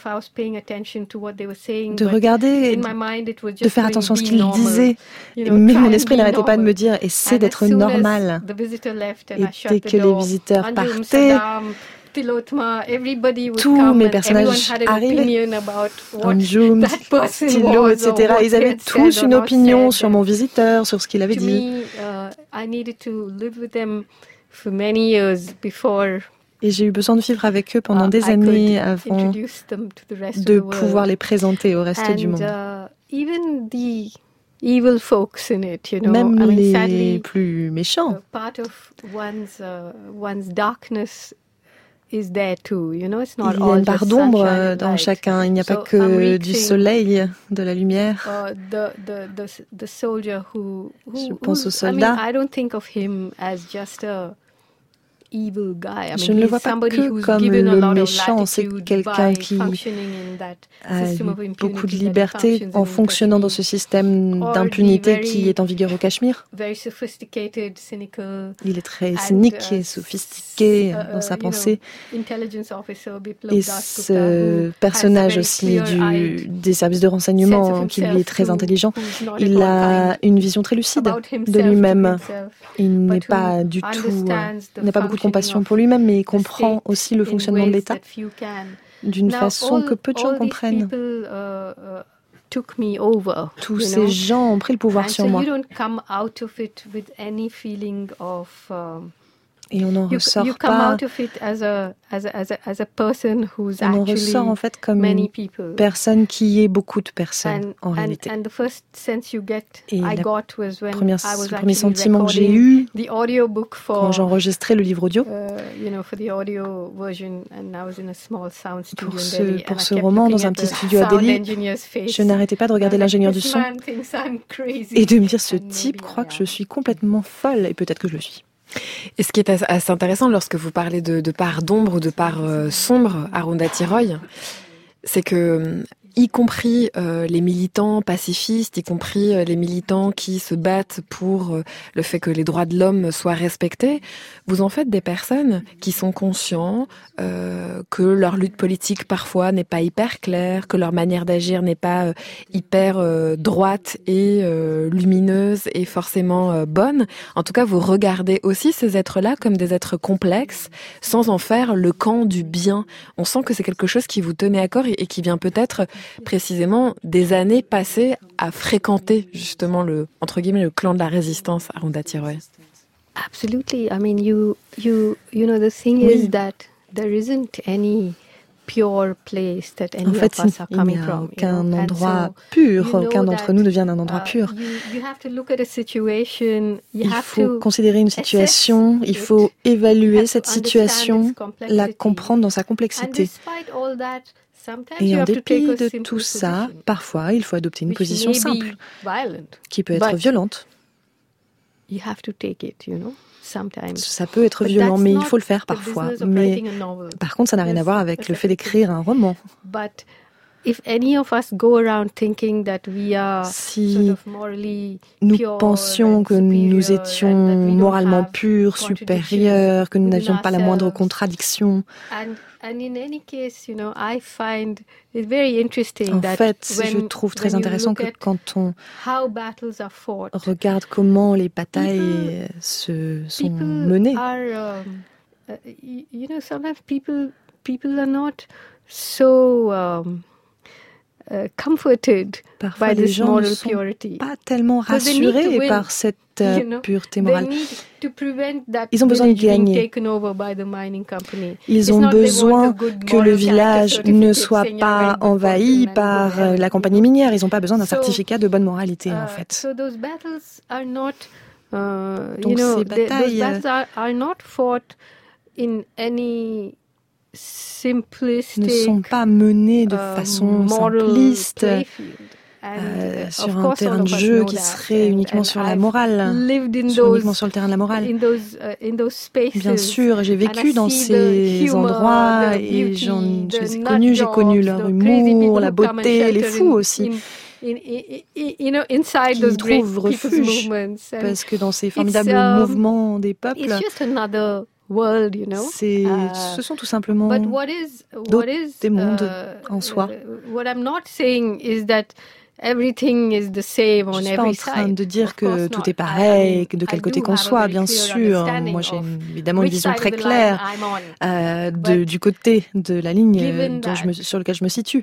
de regarder, de faire attention à ce qu'il disait. Mais mon esprit n'arrêtait pas de me dire, essaie d'être normal. Et dès que les visiteurs partaient, tous mes personnages arrivaient, Anjum, Tilo, et cetera. Ils avaient tous une opinion sur mon visiteur, sur ce qu'il avait dit. Et j'ai eu besoin de vivre avec eux pendant des années avant de pouvoir les présenter au reste du monde. Evil folks in it, you know. Même I mean, les sadly, plus méchants. Part of one's, uh, one's darkness is there too, you know, it's not il y a une part d'ombre dans chacun. Il n'y a so pas que du soleil, de la lumière. Uh, the, the, the, the soldier who, who, Je pense au soldat. I mean, I don't think of him as just a evil guy. I mean, je ne le vois pas que comme le méchant, c'est quelqu'un qui a eu beaucoup de liberté en fonctionnant dans ce système d'impunité qui est en vigueur au Cachemire. Il est très cynique et sophistiqué dans sa pensée. Et ce personnage aussi du, des services de renseignement, qui lui est très intelligent, il a une vision très lucide de lui-même. Il n'est pas du tout, il n'a pas beaucoup de compassion pour lui-même, mais il comprend aussi le fonctionnement de l'État d'une façon que peu de gens comprennent. Tous ces gens ont pris le pouvoir sur moi. Et on n'en ressort pas. On en ressort en fait comme une personne qui est beaucoup de personnes en réalité. Et la première, le premier sentiment que j'ai eu quand j'enregistrais le livre audio pour ce, pour ce roman dans un petit studio à Delhi, je n'arrêtais pas de regarder l'ingénieur du son et de me dire ce type croit que je suis complètement folle, et peut-être que je le suis. Et ce qui est assez intéressant lorsque vous parlez de, de part d'ombre ou de part euh, sombre, Arundhati Roy, c'est que, y compris euh, les militants pacifistes, y compris euh, les militants qui se battent pour euh, le fait que les droits de l'homme soient respectés, vous en faites des personnes qui sont conscients euh, que leur lutte politique parfois n'est pas hyper claire, que leur manière d'agir n'est pas euh, hyper euh, droite et euh, lumineuse et forcément euh, bonne. En tout cas, vous regardez aussi ces êtres-là comme des êtres complexes, sans en faire le camp du bien. On sent que c'est quelque chose qui vous tenait à cœur et, et qui vient peut-être précisément des années passées à fréquenter justement le, entre guillemets, le clan de la résistance, Arundhati Roy. Absolutely. I mean, you, you, you know, the thing oui. is that there isn't any pure place that any en fait, of us are coming il n'y a from. aucun you know? endroit so, pur, you know aucun d'entre nous ne vient d'un endroit uh, pur. You, you have to look at a situation, you il have faut to considérer une situation, il faut évaluer cette situation, la comprendre dans sa complexité. Et en dépit de tout ça, parfois, il faut adopter une position simple, qui peut être violente. Ça peut être violent, mais il faut le faire parfois. Mais par contre, ça n'a rien à voir avec le fait d'écrire un roman. Si nous pensions que nous étions moralement purs, supérieurs, que nous n'avions pas la moindre contradiction, en fait, je trouve très intéressant que quand on regarde comment les batailles se sont menées, Uh, comforted Parfois, by les this gens moral ne sont purity. pas tellement rassurés par cette uh, you know, pureté morale. That Ils ont besoin de gagner. Ils ont besoin que le village ne soit pas envahi par uh, la compagnie minière. Ils n'ont pas besoin d'un so, certificat de bonne moralité, uh, en fait. So those battles are not, uh, Donc you know, ces batailles those battles are, are not fought in any ne sont pas menées de façon simpliste euh, sur un terrain de jeu qui serait uniquement sur la morale, sur, uniquement sur le terrain de la morale. Bien sûr, j'ai vécu dans ces endroits et j'en, je les ai connus, j'ai connu leur humour, la beauté, les fous aussi. qui trouvent refuge, parce que dans ces formidables mouvements des peuples, world, you know. C'est, uh, ce sont tout simplement but what is, what is, des mondes uh, en soi. Uh, what I'm not saying is that everything is the same on every side. Je suis pas en train de dire que tout est pareil, de quel côté qu'on soit, bien sûr. Moi, j'ai évidemment une vision très claire euh, de, du côté de la ligne dont je me, sur lequel je me situe.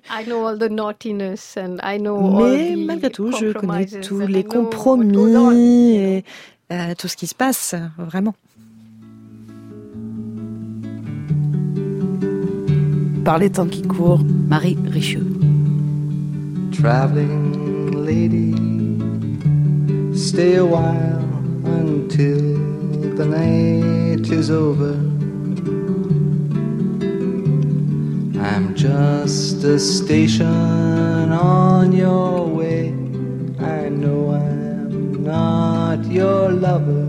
Mais malgré tout, je connais tous les compromis et euh, tout ce qui se passe, vraiment. Par les temps qui courent, Marie Richeux. Traveling lady, stay a while until the night is over. I'm just a station on your way. I know I'm not your lover.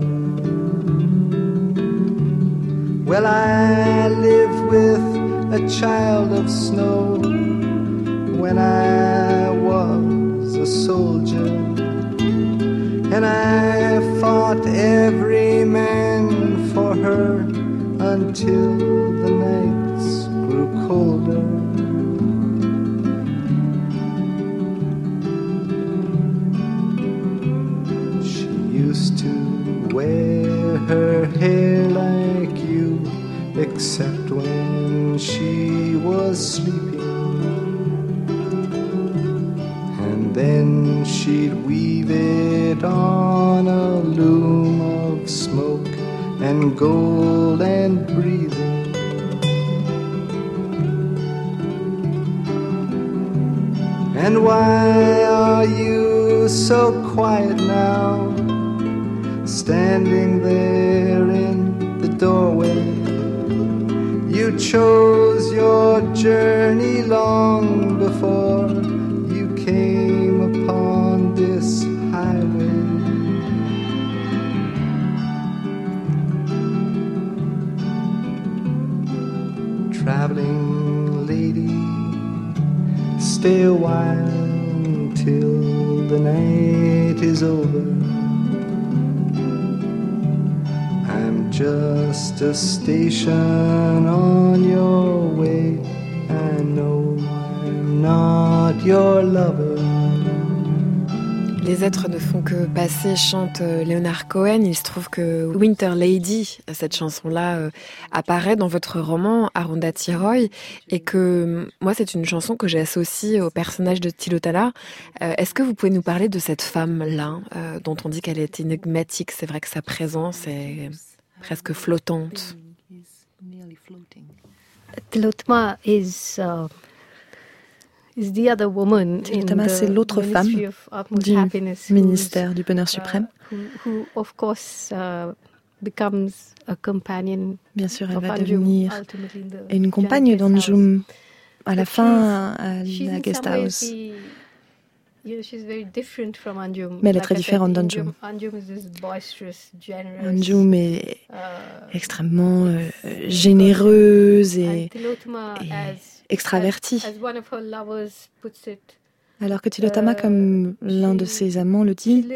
Well, I live with a child of snow when I was a soldier, and I fought every man for her until the nights grew colder. She used to wear her hair like you, except when she was sleeping, and then she'd weave it on a loom of smoke and gold and breathing. And why are you so quiet now, standing there in the doorway? You chose your journey long before you came upon this highway. Traveling lady, stay a while till the night is over. I'm just a station on your way. I know I'm not your lover. Les êtres ne font que passer, chante Leonard Cohen. Il se trouve que Winter Lady, cette chanson-là, euh, apparaît dans votre roman Arundhati Roy, et que moi, c'est une chanson que j'associe au personnage de Tilotala. Euh, est-ce que vous pouvez nous parler de cette femme-là, euh, dont on dit qu'elle est énigmatique? C'est vrai que sa présence est presque flottante. Tilotama is... Uh... Tilotama, c'est l'autre femme du ministère du bonheur suprême. Bien sûr, elle va devenir une compagne d'Anjum à la fin à la guest house. Mais elle est très différente d'Anjum. Anjum est extrêmement euh, généreuse et, et extravertie. Alors que Tilotama, comme l'un de ses amants le dit,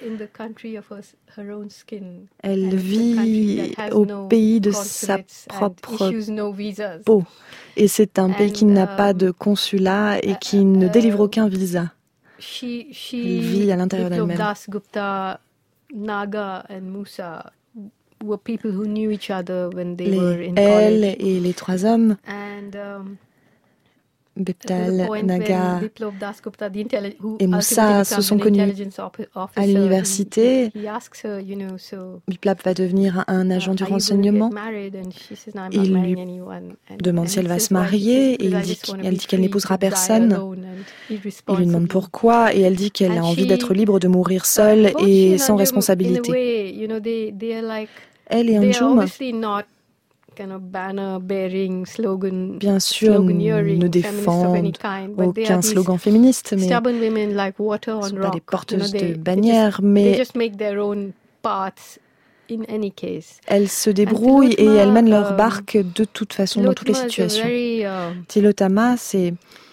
elle vit au pays de sa propre peau. Et c'est un pays qui n'a pas de consulat et qui ne délivre aucun visa. Elle vit à l'intérieur d'elle-même. Les, elle et les trois hommes, Biptal, Naga et Moussa, se sont connus à l'université. Biplab va devenir un agent du renseignement. Il lui demande si elle va se marier et il dit, elle dit qu'elle n'épousera personne. Il lui demande pourquoi et elle dit qu'elle a envie d'être libre de mourir seule et sans responsabilité. Elle et Anjum, bien sûr, ne défendent aucun slogan féministe, mais ne sont pas des porteuses de bannières, mais elles se débrouillent et elles mènent leur barque de toute façon, dans toutes les situations. Tilotama, c'est...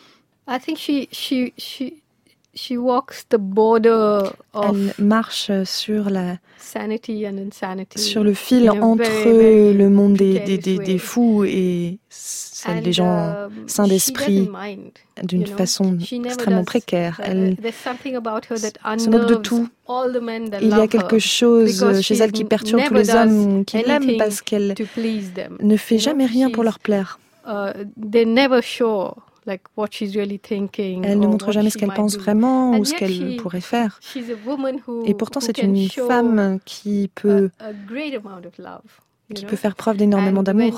Elle marche sur la sur le fil entre le monde des, des, des, des fous et celle des gens sains d'esprit d'une façon extrêmement précaire. Elle se moque de tout. Il y a quelque chose chez elle qui perturbe tous les hommes qui l'aiment parce qu'elle ne fait jamais rien pour leur plaire. Elle ne montre jamais ce qu'elle pense vraiment ou ce qu'elle pourrait faire. Et pourtant, c'est une femme qui peut, qui peut faire preuve d'énormément d'amour.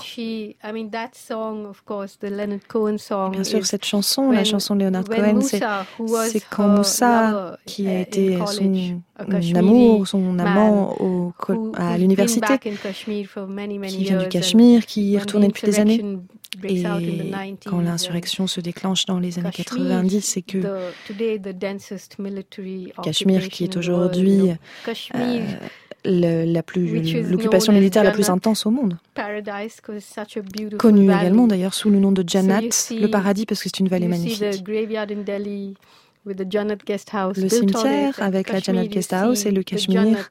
Bien sûr, cette chanson, la chanson de Leonard Cohen, c'est, c'est quand Moussa, qui a été son amour, son amant au, à l'université, qui vient du Cachemire, qui y est retourné depuis des années. Et quand l'insurrection se déclenche dans les années quatre-vingt-dix, c'est que Cachemire, qui est aujourd'hui euh, le, la plus, l'occupation militaire la plus intense au monde, connue également d'ailleurs sous le nom de Jannat, le paradis, parce que c'est une vallée magnifique. Le cimetière avec la Jannat Guest House et le Cachemire,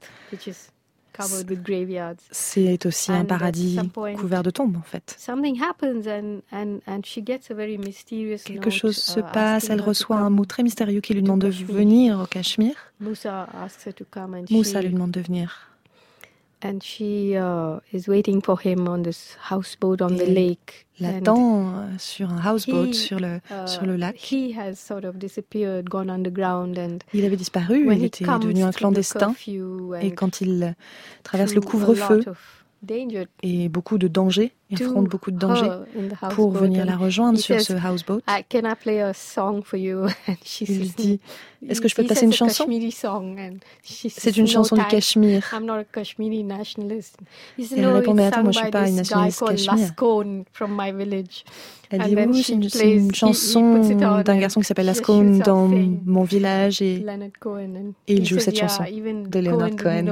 c'est aussi un paradis couvert de tombes, en fait. Quelque chose se passe, elle reçoit un mot très mystérieux qui lui demande de venir au Cachemire. Moussa lui demande de venir. And she uh, is waiting for him on this houseboat on the lake. L'attend sur un houseboat he, sur le uh, sur le lac. He has sort of disappeared, gone underground, and il avait disparu, il était devenu un clandestin. Et quand il traverse le couvre-feu et beaucoup de dangers, il affronte beaucoup de dangers pour venir la rejoindre sur ce houseboat. Can I play a song for you? Il lui dit, est-ce que je peux te passer une chanson? C'est une chanson du Cachemire. Elle répond, mais attends, moi je suis pas une nationaliste cachemire. Elle dit, oui, c'est une, c'est une chanson d'un garçon qui s'appelle Lascone dans mon village, et, et il joue cette chanson de Leonard Cohen.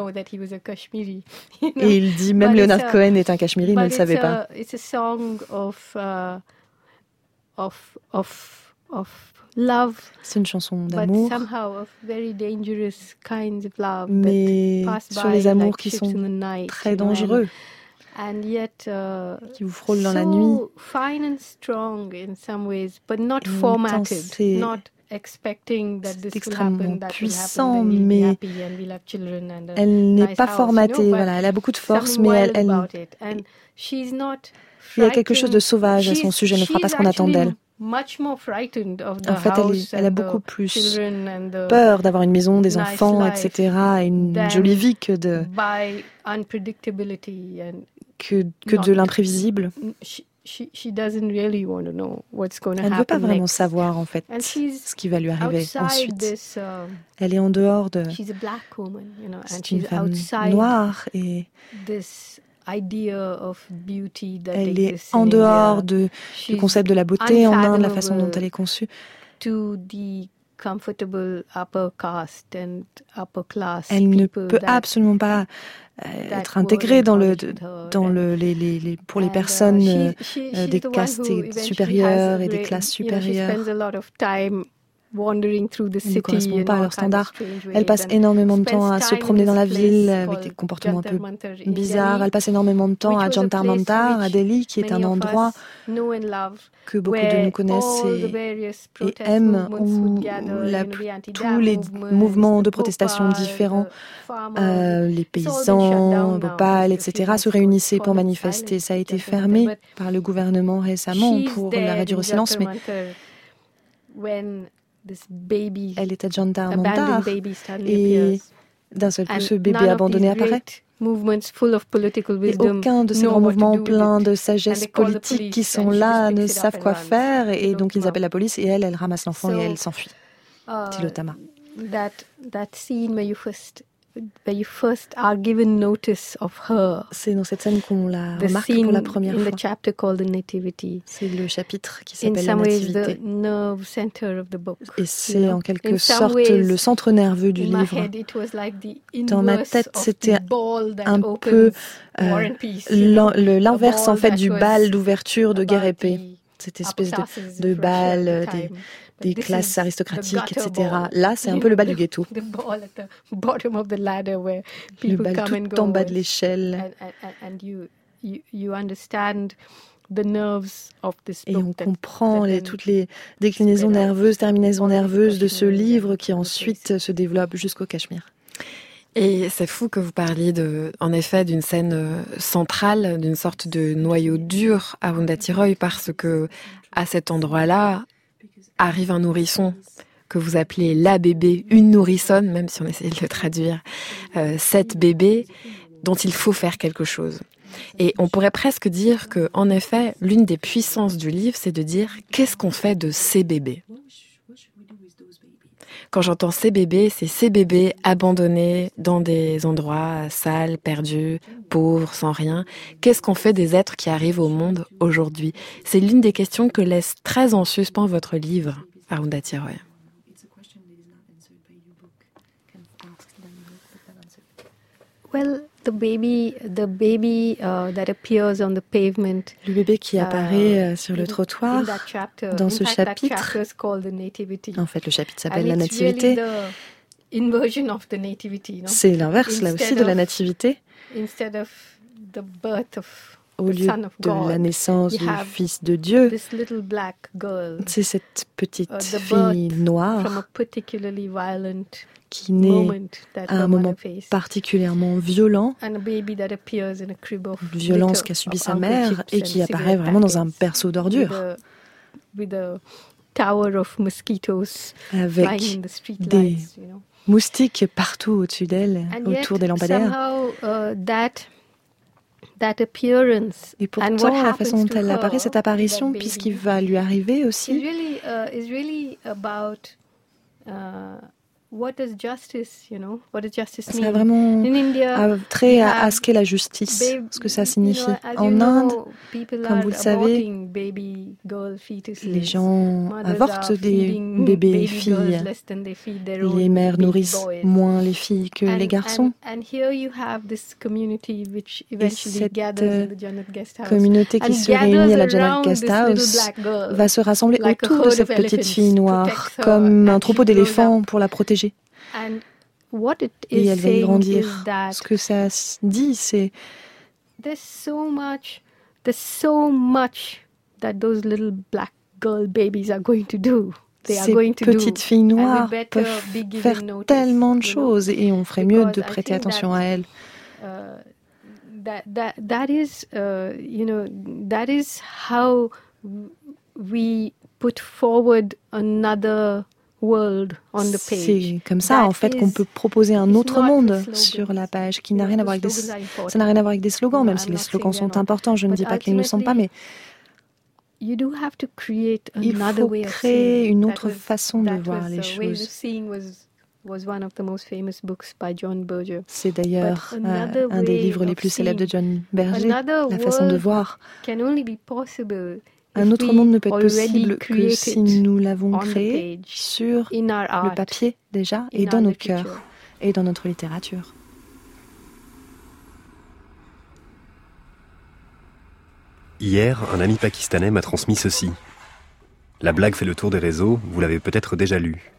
Et il dit, même Leonard Cohen est un cachemiri, il ne le savait pas. It's a song of, uh, of, of, of love. C'est une chanson d'amour, but somehow of very dangerous kinds of love mais that pass sur les by amours like qui ships sont in the night, très dangereux, and yet, uh, qui vous frôlent dans so la nuit. Fine and strong in some ways, but not formatted, c'est not expecting that this will extrêmement happen, that puissant, will happen, mais happy and we'll have children and a elle n'est nice pas house, formatée. you know, voilà, elle a beaucoup de force, mais elle, elle il y a quelque chose de sauvage à son sujet, elle ne fera pas ce qu'on attend d'elle. En fait, elle, est, elle a beaucoup plus peur d'avoir une maison, des enfants, et cetera, et une jolie vie que de, que, que de l'imprévisible. Elle ne veut pas vraiment savoir, en fait, ce qui va lui arriver ensuite. Elle est en dehors de... C'est une femme noire, et... Elle est en dehors de, du concept de la beauté en Inde, la façon dont elle est conçue. Elle ne peut absolument pas être intégrée dans le, dans le, les, les, les, pour les personnes euh, des castes supérieures et des classes supérieures. Elle ne correspond pas à leurs standards. Elle passe énormément de temps à se promener dans la ville avec des comportements un peu bizarres. Elle passe énormément de temps à Jantar Mantar, à Delhi, qui est un endroit que beaucoup de nous connaissent et, et aiment, où la, tous les mouvements de protestation différents, euh, les paysans, Bhopal, et cetera, se réunissaient pour manifester. Ça a été fermé par le gouvernement récemment pour la réduire au silence, mais... Elle est à Jantar Mantar et d'un seul coup ce bébé abandonné apparaît. Et aucun de ces grands mouvements pleins de sagesse politique qui sont là ne savent quoi faire, et donc ils appellent la police et elle, elle ramasse l'enfant et elle s'enfuit. Tilotama. Where you first are given notice of her. C'est dans cette scène qu'on la remarque pour la première fois. In the chapter called the Nativity. C'est le chapitre qui s'appelle la Nativité. In some ways, the nerve center of the book. Et c'est en quelque sorte le centre nerveux du livre. Dans ma tête, c'était un peu euh, l'inverse en fait du bal d'ouverture de Guerre et Paix. Cette espèce de, de bal des, des classes aristocratiques, et cetera. Là, c'est un peu le bal du ghetto. Le bal tout en bas de l'échelle. Et on comprend les, toutes les déclinaisons nerveuses, terminaisons nerveuses de ce livre qui ensuite se développe jusqu'au Cachemire. Et c'est fou que vous parliez de, en effet, d'une scène centrale, d'une sorte de noyau dur à Arundhati Roy, parce que à cet endroit-là arrive un nourrisson que vous appelez la bébé, une nourrissonne, même si on essayait de le traduire, euh, cette bébé dont il faut faire quelque chose. Et on pourrait presque dire que, en effet, l'une des puissances du livre, c'est de dire qu'est-ce qu'on fait de ces bébés ? Quand j'entends ces bébés, c'est ces bébés abandonnés dans des endroits sales, perdus, pauvres, sans rien. Qu'est-ce qu'on fait des êtres qui arrivent au monde aujourd'hui? C'est l'une des questions que laisse très en suspens votre livre, Arundhati Roy. Well, the baby, the baby uh, that appears on the pavement. Le bébé qui apparaît uh, sur le trottoir chapter, dans ce fact, chapitre. En fait, le chapitre s'appelle la nativité. Really nativity, no? C'est l'inverse, là aussi, de la nativité. Instead of the birth of Au lieu de la naissance du Fils de Dieu, c'est cette petite uh, fille noire qui naît à un moment particulièrement violent, violence qu'a subie sa mère et qui apparaît vraiment dans un berceau d'ordures, avec des moustiques partout au-dessus d'elle, autour des lampadaires. Et pourtant, la façon dont elle apparaît, cette apparition, puisqu'il va lui arriver aussi, What does justice, you know? What does justice mean? Ça a vraiment India, trait à, à ce qu'est la justice, babe, ce que ça signifie. You know, en Inde, comme vous le savez, baby, girl, les gens avortent des bébés et filles. Les mères nourrissent moins les filles que and, les garçons. And, and here you have this community which et eventually cette gathers in the Jannat Guest House. Communauté qui se réunit à la Jannat Guest House va se rassembler like autour de cette petite fille noire, comme un troupeau d'éléphants pour la protéger. And what it is et elle va y grandir. That ce que ça dit, c'est there's so much, there's so much that those little black girl babies are going to do. They Ces are going to petites do. filles noires peuvent faire notice, tellement de choses, you know? Et on ferait mieux de prêter attention à elles. Uh, that that that is, uh, you know, that is how we put forward another world on the page. C'est comme ça, That en fait, qu'on peut proposer un autre monde sur la page, qui n'a rien à voir avec des, ça n'a rien à voir avec des slogans, même si les slogans sont importants. Je ne dis pas qu'ils ne le sont pas, mais il faut créer une autre façon de voir les choses. C'est d'ailleurs euh, un des livres les plus célèbres de John Berger, la façon de voir. Un autre monde ne peut être possible que si nous l'avons créé sur le papier déjà et dans nos cœurs et dans notre littérature. Hier, un ami pakistanais m'a transmis ceci. La blague fait le tour des réseaux, vous l'avez peut-être déjà lu.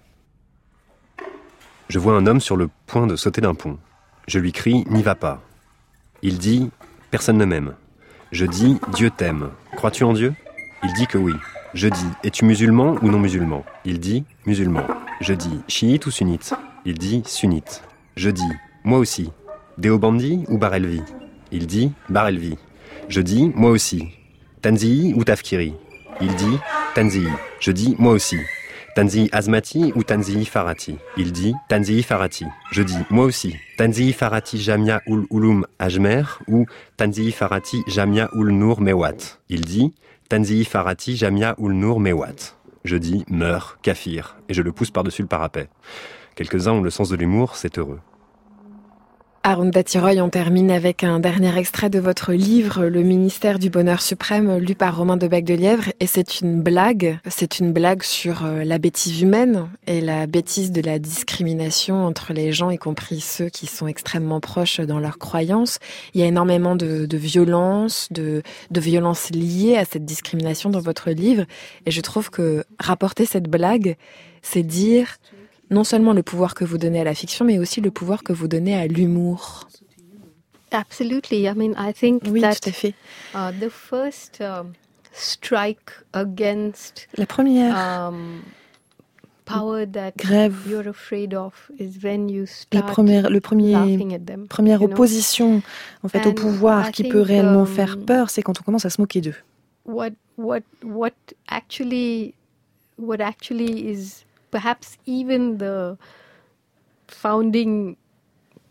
Je vois un homme sur le point de sauter d'un pont. Je lui crie « N'y va pas ». Il dit « Personne ne m'aime ». Je dis « Dieu t'aime ». Crois-tu en Dieu ? Il dit que oui. Je dis « Es-tu musulman ou non musulman ?» Il dit « Musulman ». Je dis « Chiite ou sunnite ?» Il dit « Sunnite ». Je dis « Moi aussi. Deobandi ou Barelvi ?» Il dit « Barelvi ». Je dis « Moi aussi. Tanzihi ou Tafkiri ?» Il dit « Tanzihi ». Je dis « Moi aussi. Tanzihi Azmati ou Tanzihi Farati ?» Il dit « Tanzihi Farati ». Je dis « Moi aussi. Tanzihi Farati Jamia ul Ulum Ajmer ou Tanzihi Farati Jamia ul Nour Mewat ?» Il dit « Tanzihi Farati Jamia ul Nour Mewat ». Je dis « Meurs, kafir » et je le pousse par-dessus le parapet. Quelques-uns ont le sens de l'humour, c'est heureux. Arundhati Roy, on termine avec un dernier extrait de votre livre, Le ministère du bonheur suprême, lu par Romain de Bec-de-Lièvre. Et c'est une blague, c'est une blague sur la bêtise humaine et la bêtise de la discrimination entre les gens, y compris ceux qui sont extrêmement proches dans leurs croyances. Il y a énormément de, de violence, de, de violence liée à cette discrimination dans votre livre. Et je trouve que rapporter cette blague, c'est dire non seulement le pouvoir que vous donnez à la fiction, mais aussi le pouvoir que vous donnez à l'humour. Absolutely. I mean, I think oui, that tout à fait. Uh, the first um, strike against la première um, power that grève, you're afraid of is when you start la première, le premier, laughing at them, première you know? opposition en fait And au pouvoir I qui think, peut réellement um, faire peur, c'est quand on commence à se moquer d'eux. What what what actually what actually is perhaps even the founding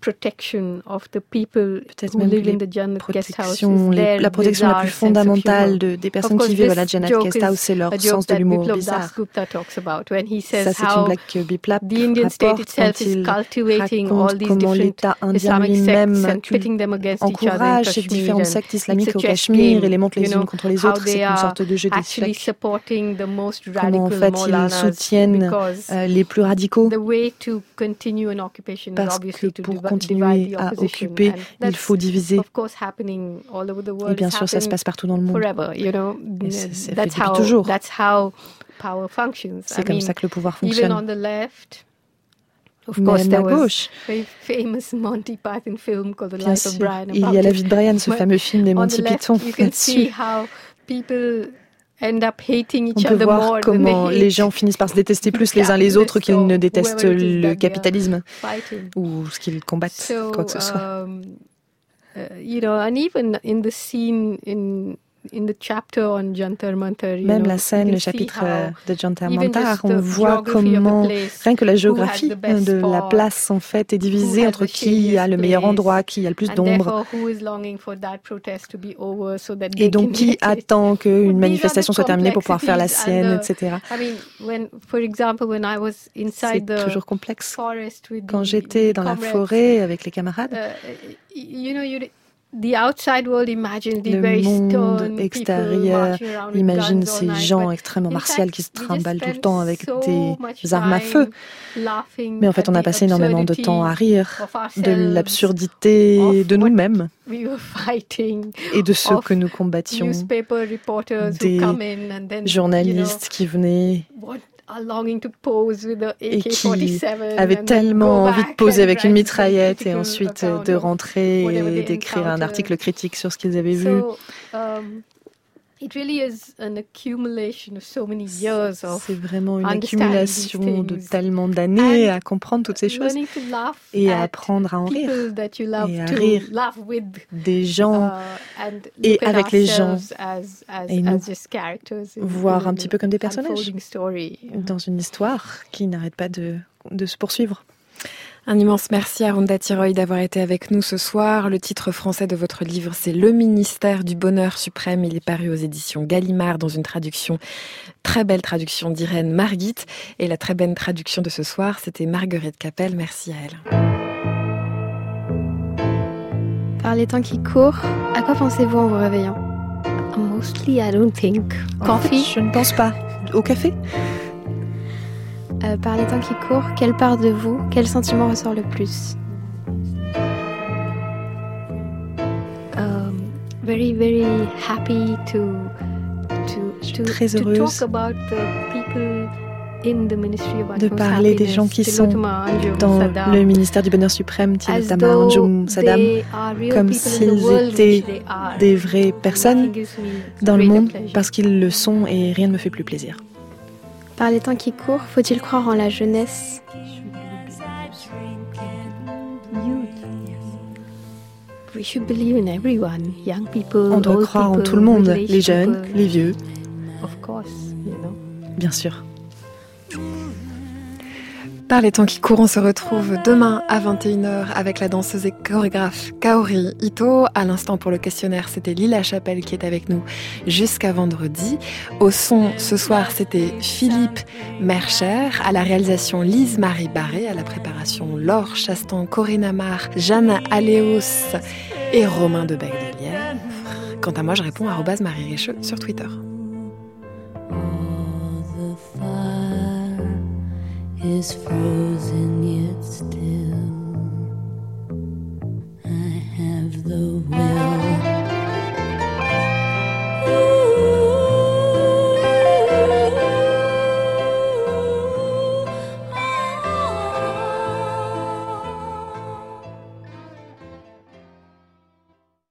protection of the people peut-être who même live les in the Jannat Guest House les, la protection la plus fondamentale de, des personnes qui vivent à la Jannat Guest House, c'est leur sens de l'humour bizarre. Ça, c'est une blague que Biplab rapporte quand il raconte comment l'État indien lui-même encourage ces différentes sectes islamiques au Cachemire et les monte les unes contre les autres. C'est une sorte de jeu d'échecs. Comment en fait ils soutiennent euh, les plus radicaux, parce que pour continuer à occuper, il faut diviser. Et bien sûr, ça se passe partout dans le monde. Et c'est, c'est fait depuis toujours. C'est comme ça que le pouvoir fonctionne. Même à gauche, bien sûr, il y a La vie de Brian, ce fameux film des Monty Python là-dessus. On peut voir comment les gens finissent par se détester plus les uns les autres qu'ils ne détestent le capitalisme ou ce qu'ils combattent, quoi que ce soit. Même la scène, le chapitre de Jantar Mantar, on voit comment rien que la géographie de la place en fait est divisée entre qui a le meilleur endroit, qui a le plus d'ombre, et donc qui attend qu'une manifestation soit terminée pour pouvoir faire la sienne, et cetera. C'est toujours complexe. Quand j'étais dans la forêt avec les camarades, le monde extérieur imagine ces gens extrêmement martiaux qui se trimballent tout le temps avec des armes à feu. Mais en fait, on a passé énormément de temps à rire de l'absurdité de nous-mêmes et de ceux que nous combattions, des journalistes qui venaient et qui avaient tellement envie de poser avec une mitraillette et ensuite de rentrer et d'écrire un article critique sur ce qu'ils avaient vu. C'est vraiment une accumulation de tellement d'années à comprendre toutes ces choses et à apprendre à en rire et à rire des gens et avec les gens et nous voir un petit peu comme des personnages dans une histoire qui n'arrête pas de, de se poursuivre. Un immense merci à Arundhati Roy d'avoir été avec nous ce soir. Le titre français de votre livre, c'est Le ministère du bonheur suprême. Il est paru aux éditions Gallimard dans une traduction, très belle traduction d'Irène Margit. Et la très belle traduction de ce soir, c'était Marguerite Capel. Merci à elle. Par les temps qui courent, à quoi pensez-vous en vous réveillant? Mostly, I don't think. Coffee? En fait, je ne pense pas. Au café? Euh, par les temps qui courent, quelle part de vous, quel sentiment ressort le plus? Um, very, very happy to to to, très heureuse to talk about the people in the Ministry of de parler des gens qui sont dans le ministère du bonheur suprême, Tilotama Anjum Saddam, comme s'ils étaient des vraies personnes dans le monde, parce qu'ils le sont et rien ne me fait plus plaisir. Par les temps qui courent, faut-il croire en la jeunesse? We should believe in everyone, young people, on doit old croire people, en tout le monde, les jeunes, les vieux. Of course, you know. Bien sûr. Par les temps qui courent, on se retrouve demain à vingt et une heures avec la danseuse et chorégraphe Kaori Ito. À l'instant pour le questionnaire, c'était Lila Chapelle qui est avec nous jusqu'à vendredi. Au son, ce soir, c'était Philippe Mercher. À la réalisation, Lise-Marie Barré. À la préparation, Laure Chastan, Corinne Amar, Jeanne Aléos et Romain de Bec-de-Lièvre. Quant à moi, je réponds à arobase Marie Richeux sur Twitter. Is frozen yet still. I have the will.